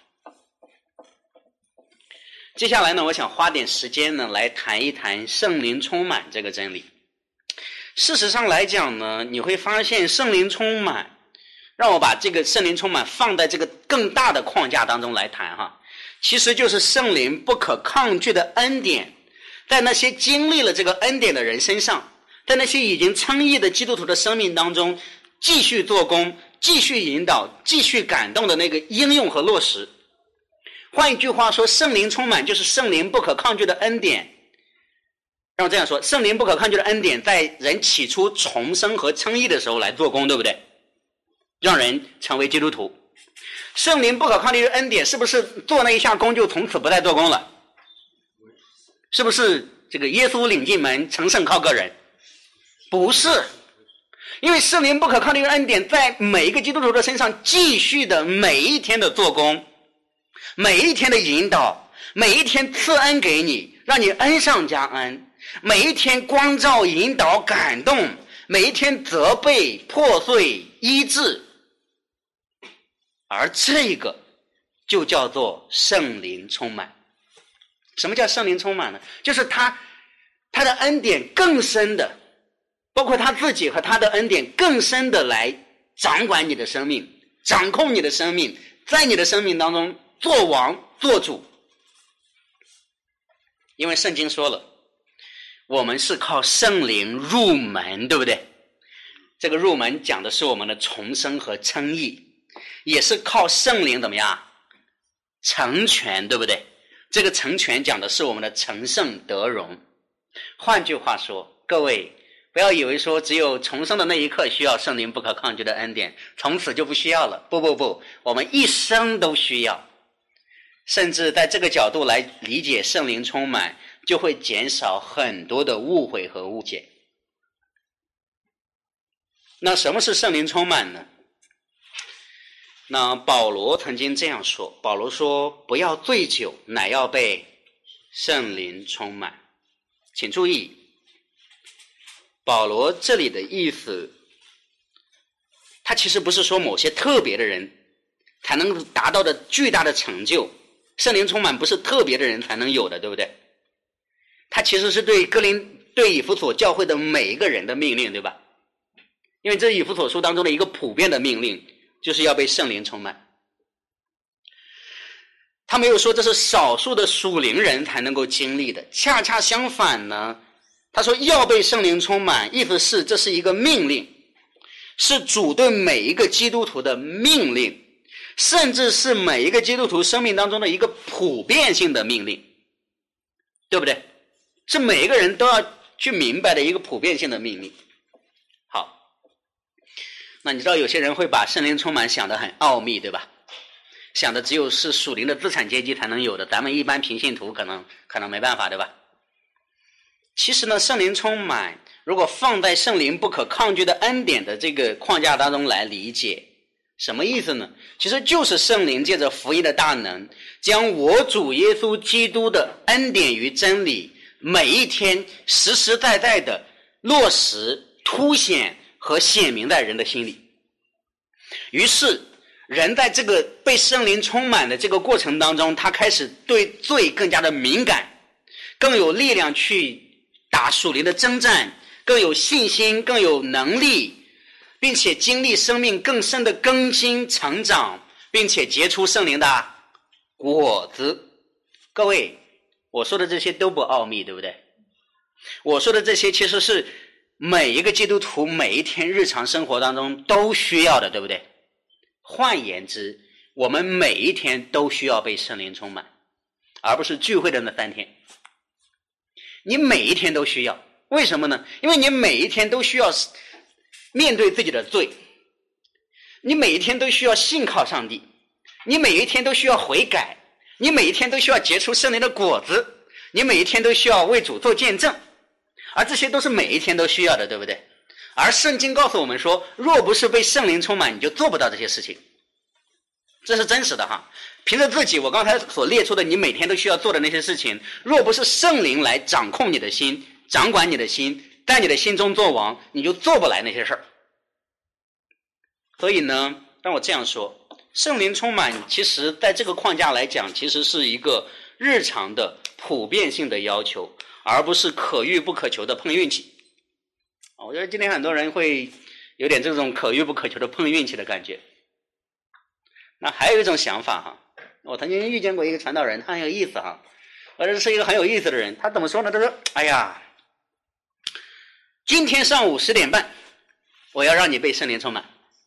接下来呢，我想花点时间呢来谈一谈圣灵充满这个真理。事实上来讲呢，你会发现圣灵充满，让我把这个圣灵充满放在这个更大的框架当中来谈哈，其实就是圣灵不可抗拒的恩典，在那些经历了这个恩典的人身上，在那些已经称义的基督徒的生命当中继续做工，继续引导，继续感动的那个应用和落实。换一句话说，圣灵充满就是圣灵不可抗拒的恩典。让我这样说，圣灵不可抗拒的恩典在人起初重生和称义的时候来做工，对不对？让人成为基督徒。圣灵不可抗拒的恩典是不是做那一下工就从此不再做工了？是不是这个耶稣领进门，成圣靠个人？不是，因为圣灵不可抗拒的恩典在每一个基督徒的身上继续的每一天的做工，每一天的引导，每一天赐恩给你，让你恩上加恩，每一天光照引导感动，每一天责备破碎医治，而这个就叫做圣灵充满。什么叫圣灵充满呢？就是他他的恩典更深的，包括他自己和他的恩典更深的来掌管你的生命，掌控你的生命，在你的生命当中做王做主。因为圣经说了，我们是靠圣灵入门，对不对？这个入门讲的是我们的重生和称义，也是靠圣灵怎么样成全，对不对？这个成全讲的是我们的成圣得荣。换句话说，各位不要以为说只有重生的那一刻需要圣灵不可抗拒的恩典，从此就不需要了。不不不，我们一生都需要。甚至在这个角度来理解圣灵充满，就会减少很多的误会和误解。那什么是圣灵充满呢？那保罗曾经这样说，保罗说不要醉酒，乃要被圣灵充满。请注意，保罗这里的意思， 它其实不是说某些特别的人才能达到的巨大的成就，圣灵充满不是特别的人才能有的，对不对？它其实是对哥林对以弗所教会的每一个人的命令，对吧？因为这以弗所书当中的一个普遍的命令就是要被圣灵充满。他没有说这是少数的属灵人才能够经历的，恰恰相反呢，他说要被圣灵充满，意思是这是一个命令，是主对每一个基督徒的命令，甚至是每一个基督徒生命当中的一个普遍性的命令，对不对？是每一个人都要去明白的一个普遍性的命令。好，那你知道有些人会把圣灵充满想得很奥秘，对吧？想的只有是属灵的资产阶级才能有的，咱们一般平信徒可能可能没办法，对吧？其实呢，圣灵充满如果放在圣灵不可抗拒的恩典的这个框架当中来理解，什么意思呢？其实就是圣灵借着福音的大能，将我主耶稣基督的恩典与真理每一天实实在在的落实、凸显和显明在人的心里。于是人在这个被圣灵充满的这个过程当中，他开始对罪更加的敏感，更有力量去打属灵的征战，更有信心，更有能力，并且经历生命更深的更新成长，并且结出圣灵的果子。各位，我说的这些都不奥秘，对不对？我说的这些其实是每一个基督徒每一天日常生活当中都需要的，对不对？换言之，我们每一天都需要被圣灵充满，而不是聚会的那三天。你每一天都需要，为什么呢？因为你每一天都需要面对自己的罪，你每一天都需要信靠上帝，你每一天都需要悔改，你每一天都需要结出圣灵的果子，你每一天都需要为主做见证，而这些都是每一天都需要的，对不对？而圣经告诉我们说，若不是被圣灵充满，你就做不到这些事情。这是真实的哈。凭着自己我刚才所列出的你每天都需要做的那些事情，若不是圣灵来掌控你的心，掌管你的心，在你的心中做王，你就做不来那些事儿。所以呢，让我这样说，圣灵充满其实在这个框架来讲，其实是一个日常的普遍性的要求，而不是可遇不可求的碰运气。我觉得今天很多人会有点这种可遇不可求的碰运气的感觉。那还有一种想法哈，我曾经遇见过一个传道人，他很有意思哈，而且是一个很有意思的人。他怎么说呢？他说：“哎呀，今天上午十点半，我要让你被圣灵充满。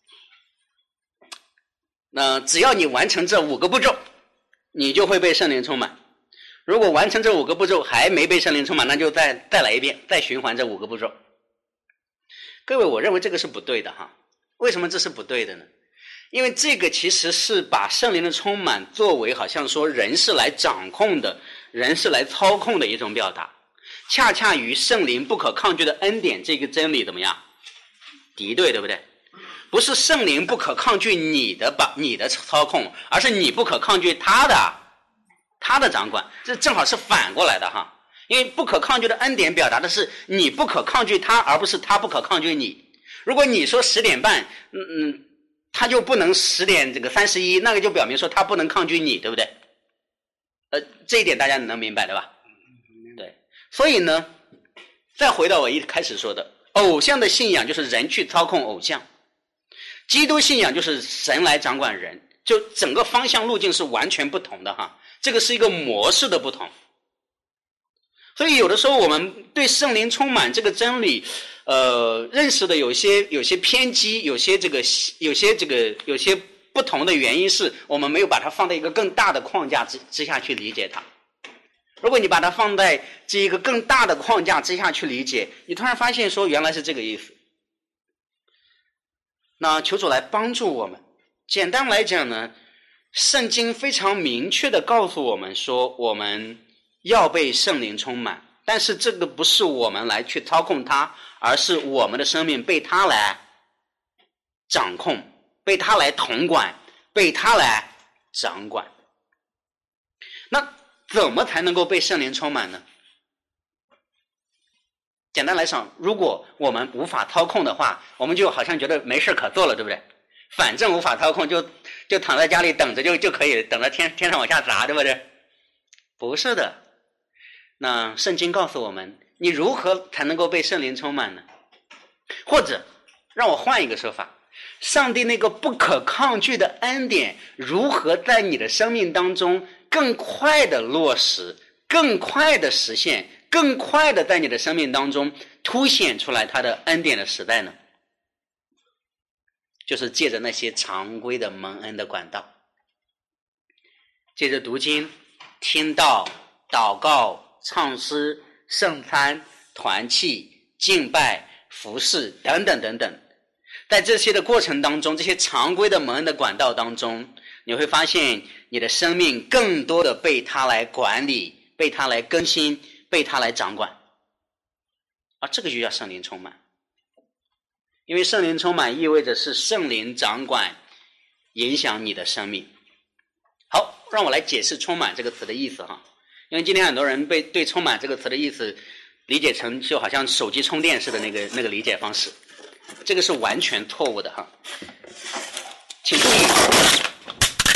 那只要你完成这五个步骤，你就会被圣灵充满。如果完成这五个步骤还没被圣灵充满，那就再再来一遍，再循环这五个步骤。”各位，我认为这个是不对的哈。为什么这是不对的呢？因为这个其实是把圣灵的充满作为好像说人是来掌控的，人是来操控的一种表达，恰恰与圣灵不可抗拒的恩典这个真理怎么样敌对，对不对？不是圣灵不可抗拒你的把你的操控，而是你不可抗拒他的他的掌管，这正好是反过来的哈。因为不可抗拒的恩典表达的是你不可抗拒他，而不是他不可抗拒你。如果你说十点半，嗯嗯，他就不能十点这个三十一，那个就表明说他不能抗拒你，对不对？呃，这一点大家能明白对吧？对，所以呢，再回到我一开始说的，偶像的信仰就是人去操控偶像，基督信仰就是神来掌管人，就整个方向路径是完全不同的哈，这个是一个模式的不同。所以有的时候我们对圣灵充满这个真理呃认识的有些有些偏激，有些这个有些这个有些不同的原因是我们没有把它放在一个更大的框架之之下去理解它。如果你把它放在这一个更大的框架之下去理解，你突然发现说原来是这个意思。那求主来帮助我们。简单来讲呢，圣经非常明确的告诉我们说我们要被圣灵充满，但是这个不是我们来去操控它，而是我们的生命被它来掌控，被它来统管，被它来掌管。那怎么才能够被圣灵充满呢？简单来讲，如果我们无法操控的话，我们就好像觉得没事可做了，对不对？ 反正无法操控，就就躺在家里等着就就可以，等着天天上往下砸，对不对？不是的。那圣经告诉我们，你如何才能够被圣灵充满呢？或者让我换一个说法，上帝那个不可抗拒的恩典如何在你的生命当中更快的落实，更快的实现，更快的在你的生命当中凸显出来他的恩典的时代呢？就是借着那些常规的蒙恩的管道，借着读经、听道、祷告、唱诗、圣餐、团契、敬拜、服侍等等等等，在这些的过程当中，这些常规的蒙恩的管道当中，你会发现你的生命更多的被他来管理，被他来更新，被他来掌管。啊，这个就叫圣灵充满。因为圣灵充满意味着是圣灵掌管影响你的生命。好，让我来解释充满这个词的意思哈。因为今天很多人被对充满这个词的意思理解成就好像手机充电似的那个那个理解方式，这个是完全错误的哈。请注意，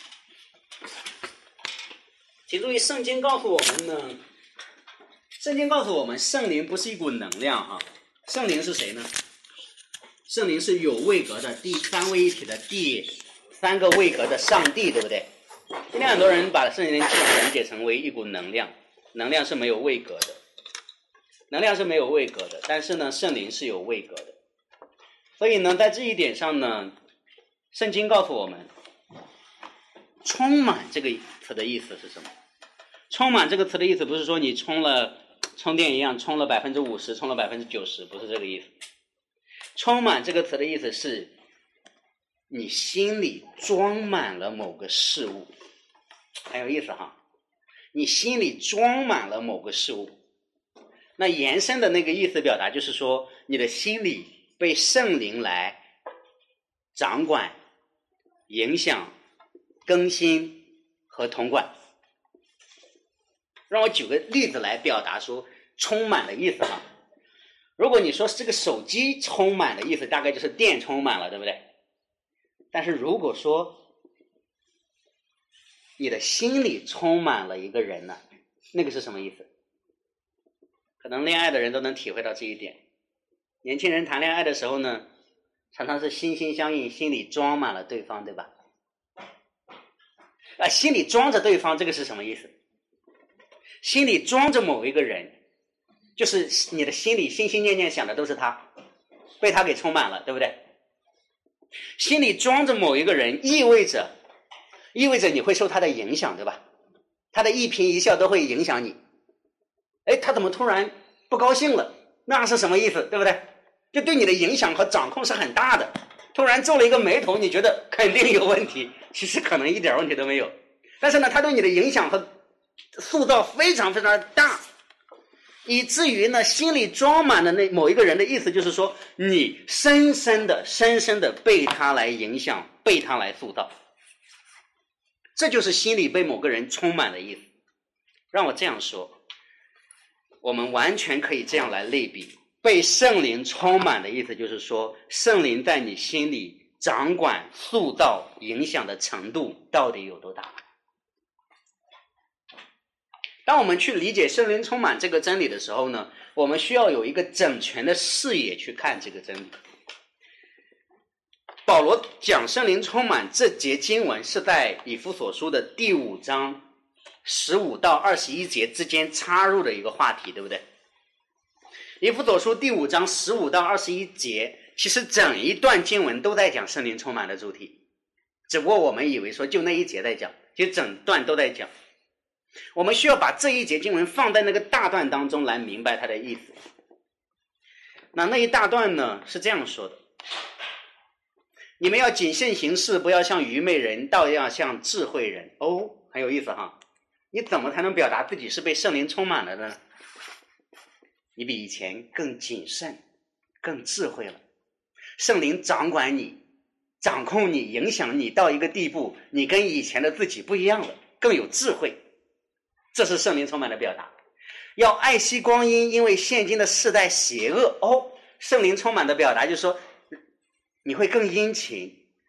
请注意，圣经告诉我们呢，圣经告诉我们，圣灵不是一股能量哈。圣灵是谁呢？圣灵是有位格的第三位一体的第三个位格的上帝，对不对？今天很多人把圣灵理解成为一股能量，能量是没有位格的，能量是没有位格的，但是呢，圣灵是有位格的。所以呢，在这一点上呢，圣经告诉我们，充满这个词的意思是什么？充满这个词的意思不是说你充了充电一样，充了百分之五十，充了百分之九十，不是这个意思。充满这个词的意思是你心里装满了某个事物，很有意思哈。你心里装满了某个事物，那延伸的那个意思表达就是说，你的心里被圣灵来掌管、影响、更新和统管。让我举个例子来表达说充满的意思哈。如果你说这个手机充满的意思，大概就是电充满了，对不对？但是如果说你的心里充满了一个人呢，那个是什么意思？可能恋爱的人都能体会到这一点。年轻人谈恋爱的时候呢，常常是心心相印，心里装满了对方，对吧？啊，心里装着对方，这个是什么意思？心里装着某一个人，就是你的心里心心念念想的都是他，被他给充满了，对不对？心里装着某一个人，意味着意味着你会受他的影响，对吧？他的一颦一笑都会影响你。哎，他怎么突然不高兴了？那是什么意思，对不对？就对你的影响和掌控是很大的。突然皱了一个眉头，你觉得肯定有问题，其实可能一点问题都没有。但是呢，他对你的影响和塑造非常非常的大，以至于呢，心里装满了那某一个人的意思就是说，你深深的深深的被他来影响，被他来塑造。这就是心里被某个人充满的意思。让我这样说，我们完全可以这样来类比，被圣灵充满的意思就是说，圣灵在你心里掌管、塑造、影响的程度到底有多大。当我们去理解圣灵充满这个真理的时候呢，我们需要有一个整全的视野去看这个真理。保罗讲圣灵充满这节经文是在以弗所书的第五章十五到二十一节之间插入的一个话题，对不对？以弗所书第五章十五到二十一节，其实整一段经文都在讲圣灵充满的主题，只不过我们以为说就那一节在讲，其实整段都在讲。我们需要把这一节经文放在那个大段当中来明白它的意思。那那一大段呢是这样说的：你们要谨慎行事，不要像愚昧人，倒要像智慧人。哦，很有意思哈。你怎么才能表达自己是被圣灵充满了呢？你比以前更谨慎，更智慧了。圣灵掌管你，掌控你，影响你到一个地步，你跟以前的自己不一样了，更有智慧。这是圣灵充满的表达。要爱惜光阴，因为现今的世代邪恶。哦，圣灵充满的表达就是说，你会更殷勤，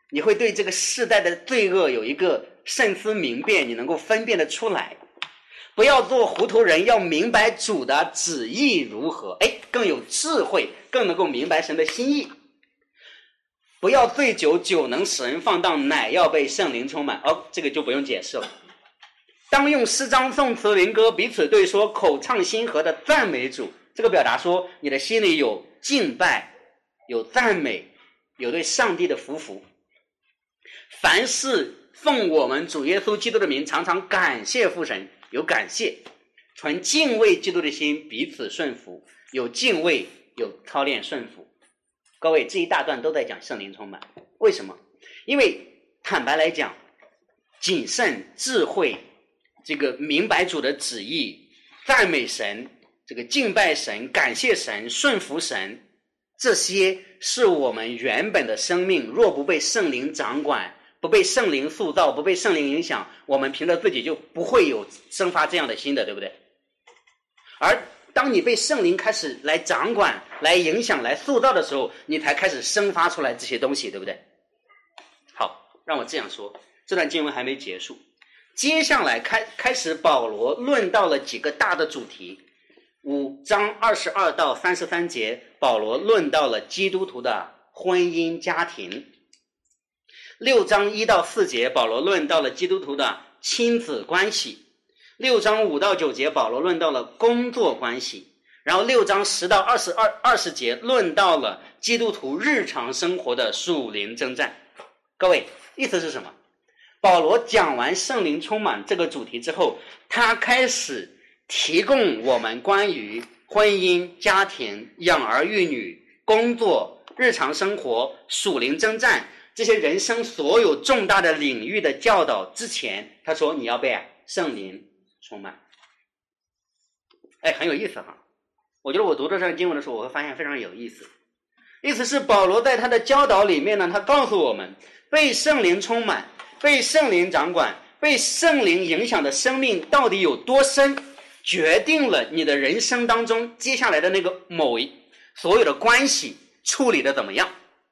你会对这个世代的罪恶有一个慎思明辨，你能够分辨得出来。不要做糊涂人，要明白主的旨意如何，哎，更有智慧，更能够明白神的心意。不要醉酒，酒能使人放荡，乃要被圣灵充满。哦，这个就不用解释了。当用诗章、颂词、灵歌彼此对说，口唱心和的赞美主。这个表达说你的心里有敬拜，有赞美，有对上帝的服服。凡事奉我们主耶稣基督的名，常常感谢父神，有感谢，存敬畏基督的心，彼此顺服，有敬畏，有操练顺服。各位，这一大段都在讲圣灵充满。为什么？因为坦白来讲，谨慎、智慧，这个明白主的旨意，赞美神，这个敬拜神，感谢神，顺服神，这些是我们原本的生命若不被圣灵掌管，不被圣灵塑造，不被圣灵影响，我们凭着自己就不会有生发这样的心的，对不对？而当你被圣灵开始来掌管、来影响、来塑造的时候，你才开始生发出来这些东西，对不对？好，让我这样说，这段经文还没结束，接下来开开始保罗论到了几个大的主题。五章二十二到三十三节，保罗论到了基督徒的婚姻家庭。六章一到四节，保罗论到了基督徒的亲子关系。六章五到九节，保罗论到了工作关系。然后六章十到二十二二十节，论到了基督徒日常生活的属灵征战。各位，意思是什么？保罗讲完圣灵充满这个主题之后，他开始提供我们关于婚姻、家庭、养儿育女、工作、日常生活、属灵征战这些人生所有重大的领域的教导之前，他说你要被圣灵充满。哎，很有意思哈！我觉得我读这段经文的时候，我会发现非常有意思。意思是保罗在他的教导里面呢，他告诉我们，被圣灵充满、被圣灵掌管、被圣灵影响的生命到底有多深，决定了你的人生当中接下来的那个某一所有的关系处理的怎么样，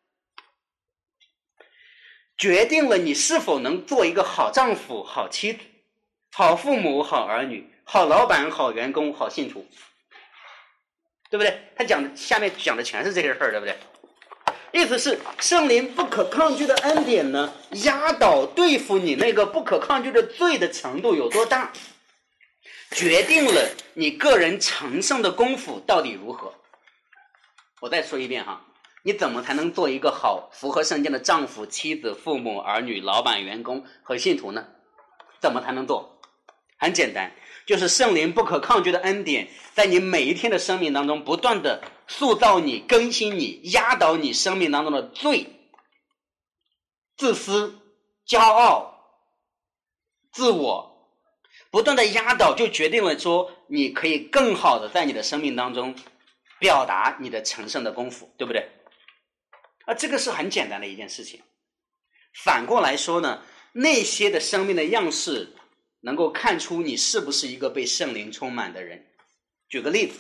决定了你是否能做一个好丈夫、好妻子、好父母、好儿女、好老板、好员工、好信徒，对不对？他讲的下面讲的全是这些事儿，对不对？意思是圣灵不可抗拒的恩典呢，压倒对付你那个不可抗拒的罪的程度有多大，决定了你个人成圣的功夫到底如何。我再说一遍哈，你怎么才能做一个好符合圣经的丈夫、妻子、父母、儿女、老板、员工和信徒呢？怎么才能做？很简单，就是圣灵不可抗拒的恩典在你每一天的生命当中不断的塑造你、更新你、压倒你生命当中的罪、自私、骄傲、自我，不断的压倒，就决定了说你可以更好的在你的生命当中表达你的成圣的功夫，对不对？啊，这个是很简单的一件事情。反过来说呢，那些的生命的样式能够看出你是不是一个被圣灵充满的人。举个例子，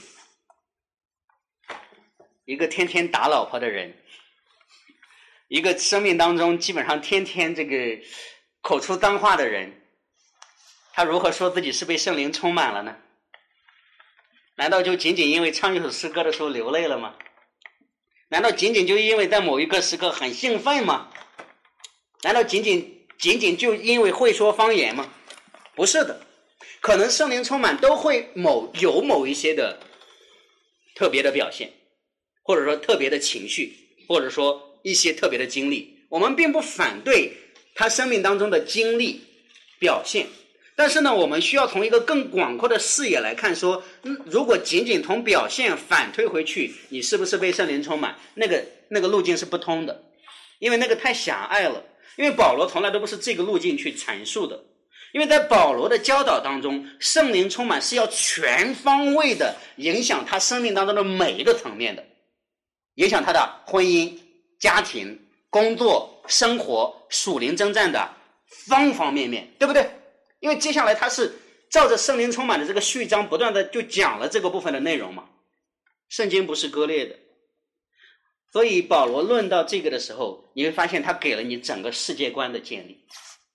一个天天打老婆的人，一个生命当中基本上天天这个口出脏话的人，他如何说自己是被圣灵充满了呢？难道就仅仅因为唱一首诗歌的时候流泪了吗？难道仅仅就因为在某一个时刻很兴奋吗？难道仅仅仅仅就因为会说方言吗？不是的，可能圣灵充满都会某有某一些的特别的表现，或者说特别的情绪，或者说一些特别的经历。我们并不反对他生命当中的经历表现，但是呢，我们需要从一个更广阔的视野来看说，嗯，如果仅仅从表现反推回去，你是不是被圣灵充满，那个那个路径是不通的，因为那个太狭隘了。因为保罗从来都不是这个路径去阐述的，因为在保罗的教导当中，圣灵充满是要全方位的影响他生命当中的每一个层面的，影响他的婚姻、家庭、工作、生活、属灵征战的方方面面，对不对？因为接下来他是照着圣灵充满的这个序章不断的就讲了这个部分的内容嘛。圣经不是割裂的， 所以保罗论到这个的时候，你会发现他给了你整个世界观的建立，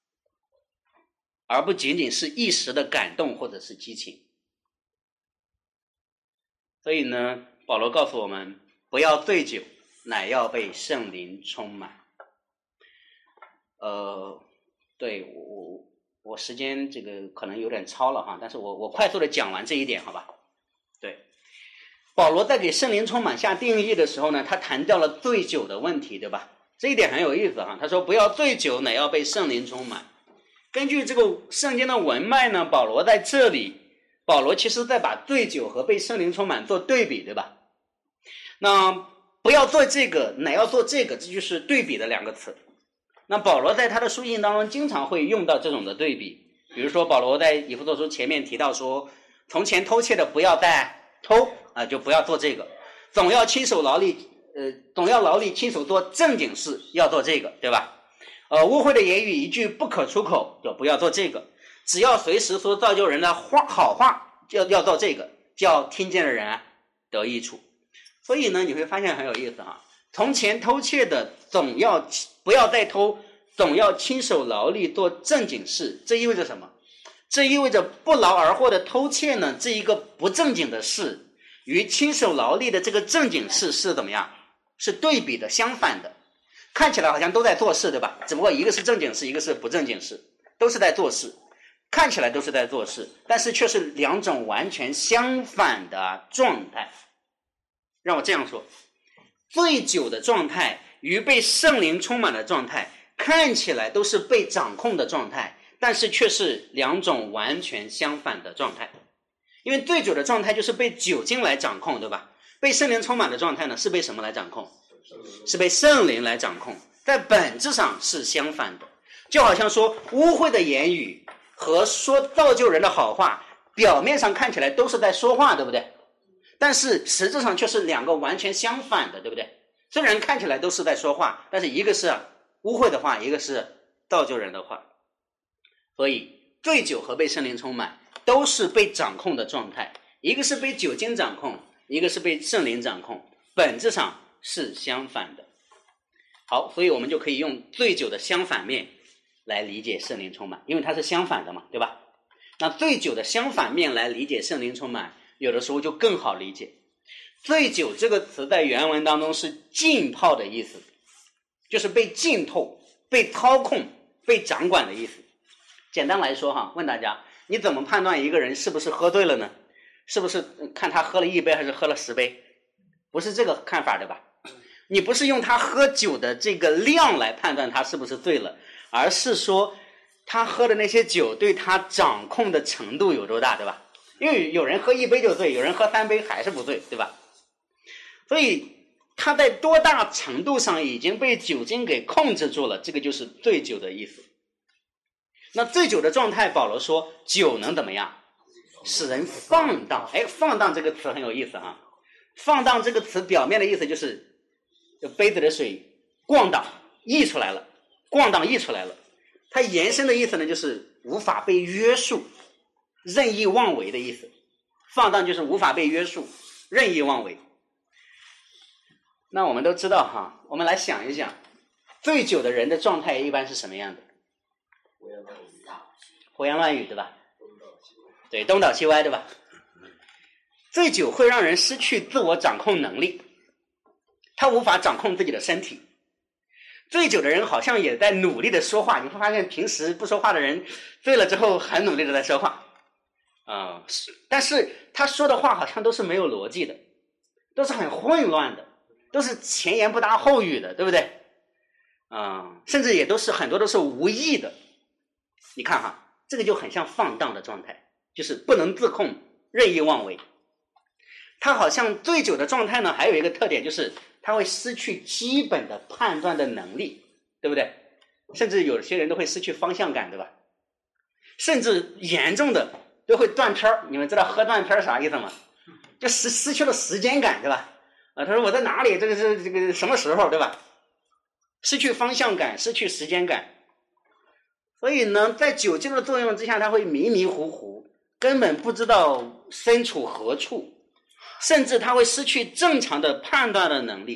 而不仅仅是一时的感动或者是激情。所以呢，保罗告诉我们，不要醉酒，乃要被圣灵充满。呃，对，我我我时间这个可能有点超了哈，但是我我快速的讲完这一点，好吧？对，保罗在给圣灵充满下定义的时候呢，他谈到了醉酒的问题，对吧？这一点很有意思哈，他说不要醉酒，乃要被圣灵充满。根据这个圣经的文脉呢，保罗在这里，保罗其实在把醉酒和被圣灵充满做对比，对吧？那不要做这个，乃要做这个，这就是对比的两个词。那保罗在他的书信当中经常会用到这种的对比，比如说保罗在以弗所书前面提到说，从前偷窃的不要再偷啊、呃，就不要做这个，总要亲手劳力，呃，总要劳力亲手做正经事，要做这个，对吧？呃，污秽的言语一句不可出口，就不要做这个。只要随时说造就人的话好话，就要做这个，叫听见的人得益处。所以呢，你会发现很有意思哈。从前偷窃的总要不要再偷，总要亲手劳力做正经事。这意味着什么？这意味着不劳而获的偷窃呢，这一个不正经的事，与亲手劳力的这个正经事是怎么样？是对比的，相反的。看起来好像都在做事，对吧？只不过一个是正经事，一个是不正经事，都是在做事，看起来都是在做事，但是却是两种完全相反的状态。让我这样说，醉酒的状态与被圣灵充满的状态看起来都是被掌控的状态，但是却是两种完全相反的状态。因为醉酒的状态就是被酒精来掌控，对吧？被圣灵充满的状态呢，是被什么来掌控？是被圣灵来掌控，在本质上是相反的。就好像说污秽的言语和说造就人的好话，表面上看起来都是在说话，对不对？但是实质上却是两个完全相反的，对不对？虽然看起来都是在说话，但是一个是污秽的话，一个是造就人的话。所以醉酒和被圣灵充满都是被掌控的状态，一个是被酒精掌控，一个是被圣灵掌控，本质上是相反的。好，所以我们就可以用醉酒的相反面来理解圣灵充满，因为它是相反的嘛，对吧？那醉酒的相反面来理解圣灵充满，有的时候就更好理解。醉酒这个词在原文当中是浸泡的意思，就是被浸透、被操控、被掌管的意思。简单来说哈，问大家，你怎么判断一个人是不是喝醉了呢？是不是看他喝了一杯还是喝了十杯？不是这个看法，对吧？你不是用他喝酒的这个量来判断他是不是醉了，而是说他喝的那些酒对他掌控的程度有多大，对吧？因为有人喝一杯就醉，有人喝三杯还是不醉，对吧？所以他在多大程度上已经被酒精给控制住了，这个就是醉酒的意思。那醉酒的状态，保罗说酒能怎么样？使人放荡。哎，放荡这个词很有意思啊。放荡这个词表面的意思就是杯子的水咣当溢出来了，咣当溢出来了。它延伸的意思呢，就是无法被约束，任意妄为的意思。放荡就是无法被约束，任意妄为。那我们都知道哈，我们来想一想，醉酒的人的状态一般是什么样的？胡言乱语，对吧？对，东倒西歪，对吧？醉酒会让人失去自我掌控能力，他无法掌控自己的身体。醉酒的人好像也在努力的说话，你会发现平时不说话的人醉了之后很努力的在说话啊、呃，但是他说的话好像都是没有逻辑的，都是很混乱的，都是前言不搭后语的，对不对啊、呃？甚至也都是很多都是无意的。你看哈，这个就很像放荡的状态，就是不能自控，任意妄为。他好像醉酒的状态呢，还有一个特点，就是他会失去基本的判断的能力，对不对？甚至有些人都会失去方向感，对吧？甚至严重的都会断片儿。你们知道喝断片儿啥意思吗？就失失去了时间感，对吧？啊，他说我在哪里？这个是这个什么时候，对吧？失去方向感，失去时间感。所以呢，在酒精的作用之下，他会迷迷糊糊，根本不知道身处何处，甚至他会失去正常的判断的能力，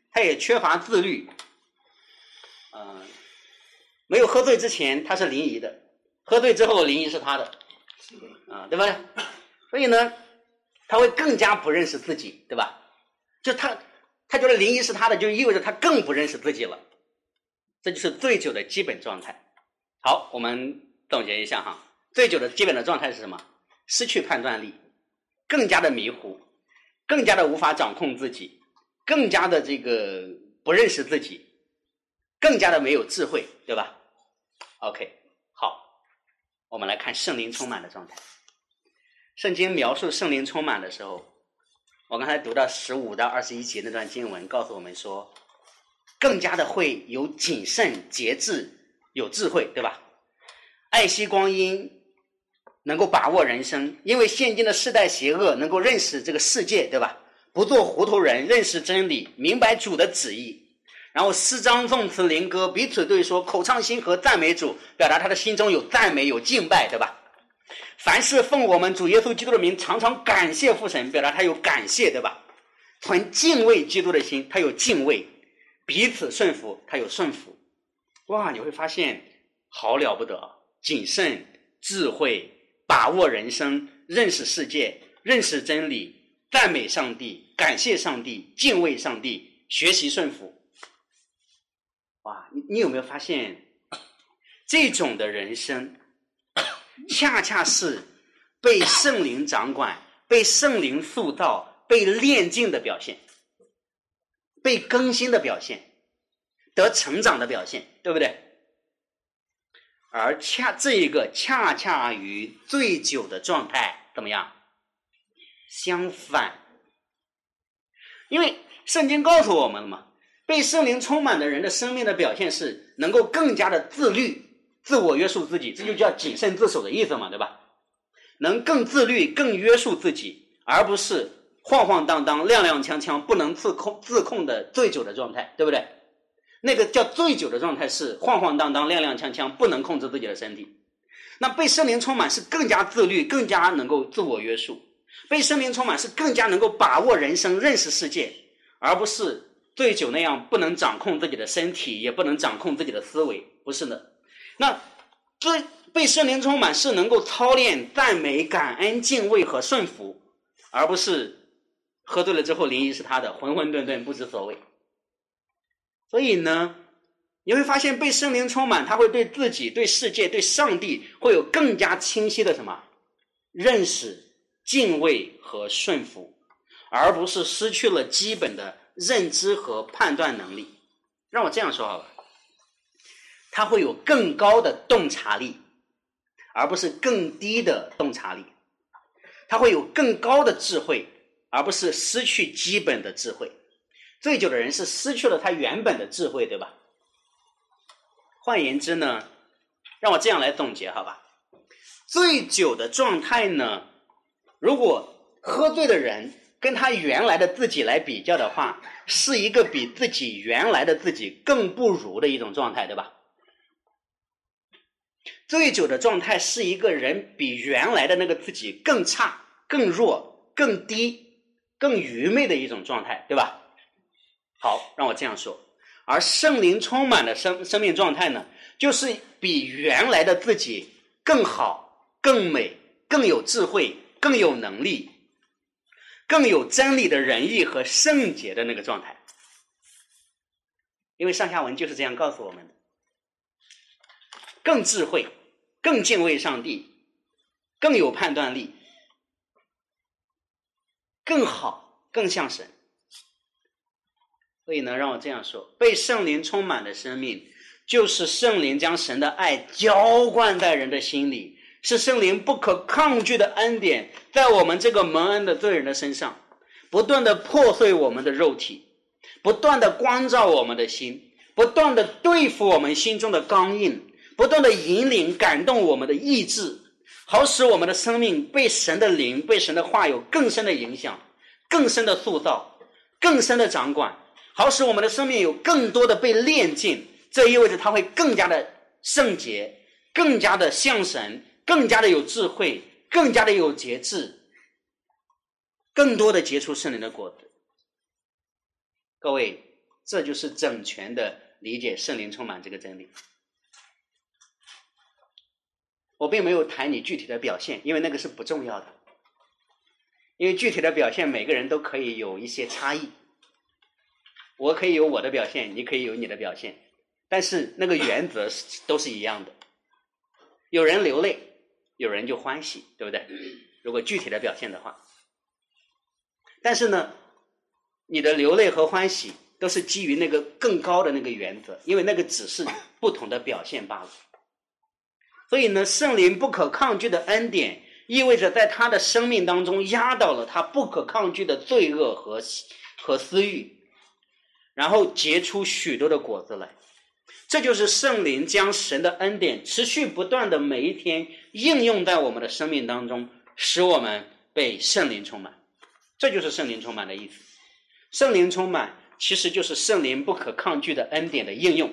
他也缺乏自律。呃，没有喝醉之前他是临沂的，喝醉之后临沂是他的，啊、呃，对吧？所以呢，他会更加不认识自己，对吧？就他他觉得临沂是他的，就意味着他更不认识自己了。这就是醉酒的基本状态。好，我们总结一下哈，醉酒的基本的状态是什么？失去判断力，更加的迷糊，更加的无法掌控自己，更加的这个不认识自己，更加的没有智慧，对吧 ？OK， 好，我们来看圣灵充满的状态。圣经描述圣灵充满的时候，我刚才读到十五到二十一节那段经文，告诉我们说，更加的会有谨慎、节制、有智慧，对吧？爱惜光阴，能够把握人生，因为现今的世代邪恶，能够认识这个世界，对吧？不做糊涂人，认识真理，明白主的旨意。然后诗章、颂词、灵歌彼此对说，口唱心和，赞美主，表达他的心中有赞美，有敬拜，对吧？凡事奉我们主耶稣基督的名，常常感谢父神，表达他有感谢，对吧？存敬畏基督的心，他有敬畏；彼此顺服，他有顺服。哇，你会发现好了不得，谨慎、智慧、把握人生，认识世界，认识真理，赞美上帝，感谢上帝，敬畏上帝，学习顺服。哇，你你有没有发现，这种的人生恰恰是被圣灵掌管，被圣灵塑造，被炼净的表现，被更新的表现，得成长的表现，对不对？而恰这一个恰恰与醉酒的状态怎么样？相反。因为圣经告诉我们了嘛，被圣灵充满的人的生命的表现是能够更加的自律，自我约束自己，这就叫谨慎自守的意思嘛，对吧？能更自律，更约束自己，而不是晃晃荡荡、踉踉跄跄、不能自控自控的醉酒的状态，对不对？那个叫醉酒的状态是晃晃荡荡、踉踉跄跄，不能控制自己的身体。那被圣灵充满是更加自律，更加能够自我约束。被圣灵充满是更加能够把握人生，认识世界，而不是醉酒那样不能掌控自己的身体，也不能掌控自己的思维，不是的。那这被圣灵充满是能够操练赞美、感恩、敬畏和顺服，而不是喝醉了之后临沂是他的，浑浑沌沌不知所谓。所以呢，你会发现被圣灵充满，他会对自己、对世界、对上帝会有更加清晰的什么认识、敬畏和顺服，而不是失去了基本的认知和判断能力。让我这样说好吧，他会有更高的洞察力，而不是更低的洞察力。他会有更高的智慧，而不是失去基本的智慧。醉酒的人是失去了他原本的智慧，对吧？换言之呢，让我这样来总结好吧，醉酒的状态呢，如果喝醉的人跟他原来的自己来比较的话，是一个比自己原来的自己更不如的一种状态，对吧？醉酒的状态是一个人比原来的那个自己更差、更弱、更低、更愚昧的一种状态，对吧？好，让我这样说。而圣灵充满的生生命状态呢，就是比原来的自己更好、更美、更有智慧、更有能力、更有真理的仁义和圣洁的那个状态。因为上下文就是这样告诉我们的。更智慧，更敬畏上帝，更有判断力，更好，更像神。所以呢，让我这样说，被圣灵充满的生命，就是圣灵将神的爱浇灌在人的心里，是圣灵不可抗拒的恩典，在我们这个蒙恩的罪人的身上，不断的破碎我们的肉体，不断的光照我们的心，不断的对付我们心中的刚硬，不断的引领感动我们的意志，好使我们的生命被神的灵、被神的话有更深的影响，更深的塑造，更深的掌管，好使我们的生命有更多的被炼净。这意味着它会更加的圣洁，更加的像神，更加的有智慧，更加的有节制，更多的结出圣灵的果子。各位， 这就是整全的理解圣灵充满这个真理。我并没有谈你具体的表现，因为那个是不重要的，因为具体的表现每个人都可以有一些差异，我可以有我的表现，你可以有你的表现，但是那个原则是都是一样的。有人流泪，有人就欢喜，对不对？如果具体的表现的话，但是呢，你的流泪和欢喜都是基于那个更高的那个原则，因为那个只是不同的表现罢了。所以呢，圣灵不可抗拒的恩典意味着在他的生命当中压倒了他不可抗拒的罪恶和和私欲，然后结出许多的果子来。这就是圣灵将神的恩典持续不断的每一天应用在我们的生命当中，使我们被圣灵充满。这就是圣灵充满的意思。圣灵充满其实就是圣灵不可抗拒的恩典的应用。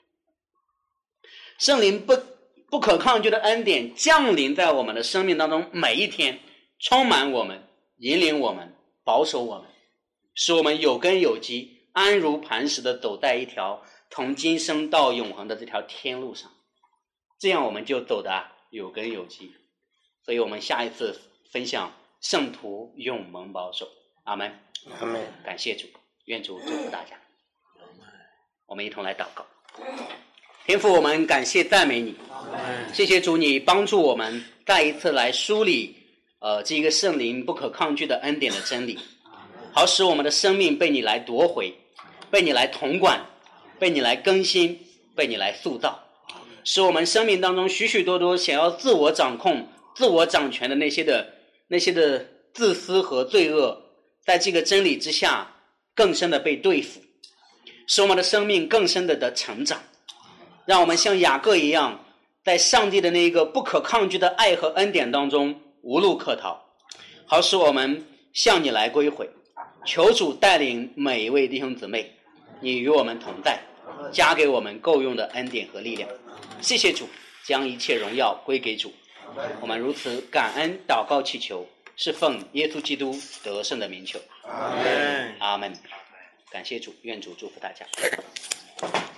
圣灵不不可抗拒的恩典降临在我们的生命当中，每一天充满我们，引领我们，保守我们，使我们有根有基，安如磐石的走在一条从今生到永恒的这条天路上，这样我们就走得有根有基。所以我们下一次分享圣徒永蒙保守。阿们。
阿们。
感谢主，愿主祝福大家。我们一同来祷告。天父，我们感谢赞美你，谢谢主，你帮助我们再一次来梳理呃这个圣灵不可抗拒的恩典的真理，好使我们的生命被你来夺回，被你来统管，被你来更新，被你来塑造，使我们生命当中许许多多想要自我掌控、自我掌权的那些的那些的自私和罪恶，在这个真理之下更深的被对付，使我们的生命更深的的成长，让我们像雅各一样，在上帝的那个不可抗拒的爱和恩典当中无路可逃，好使我们向你来归回。求主带领每一位弟兄姊妹，你与我们同在，加给我们够用的恩典和力量。谢谢主，将一切荣耀归给主。我们如此感恩祷告祈求，是奉耶稣基督得胜的名求。阿们。阿们。感谢主，愿主祝福大家。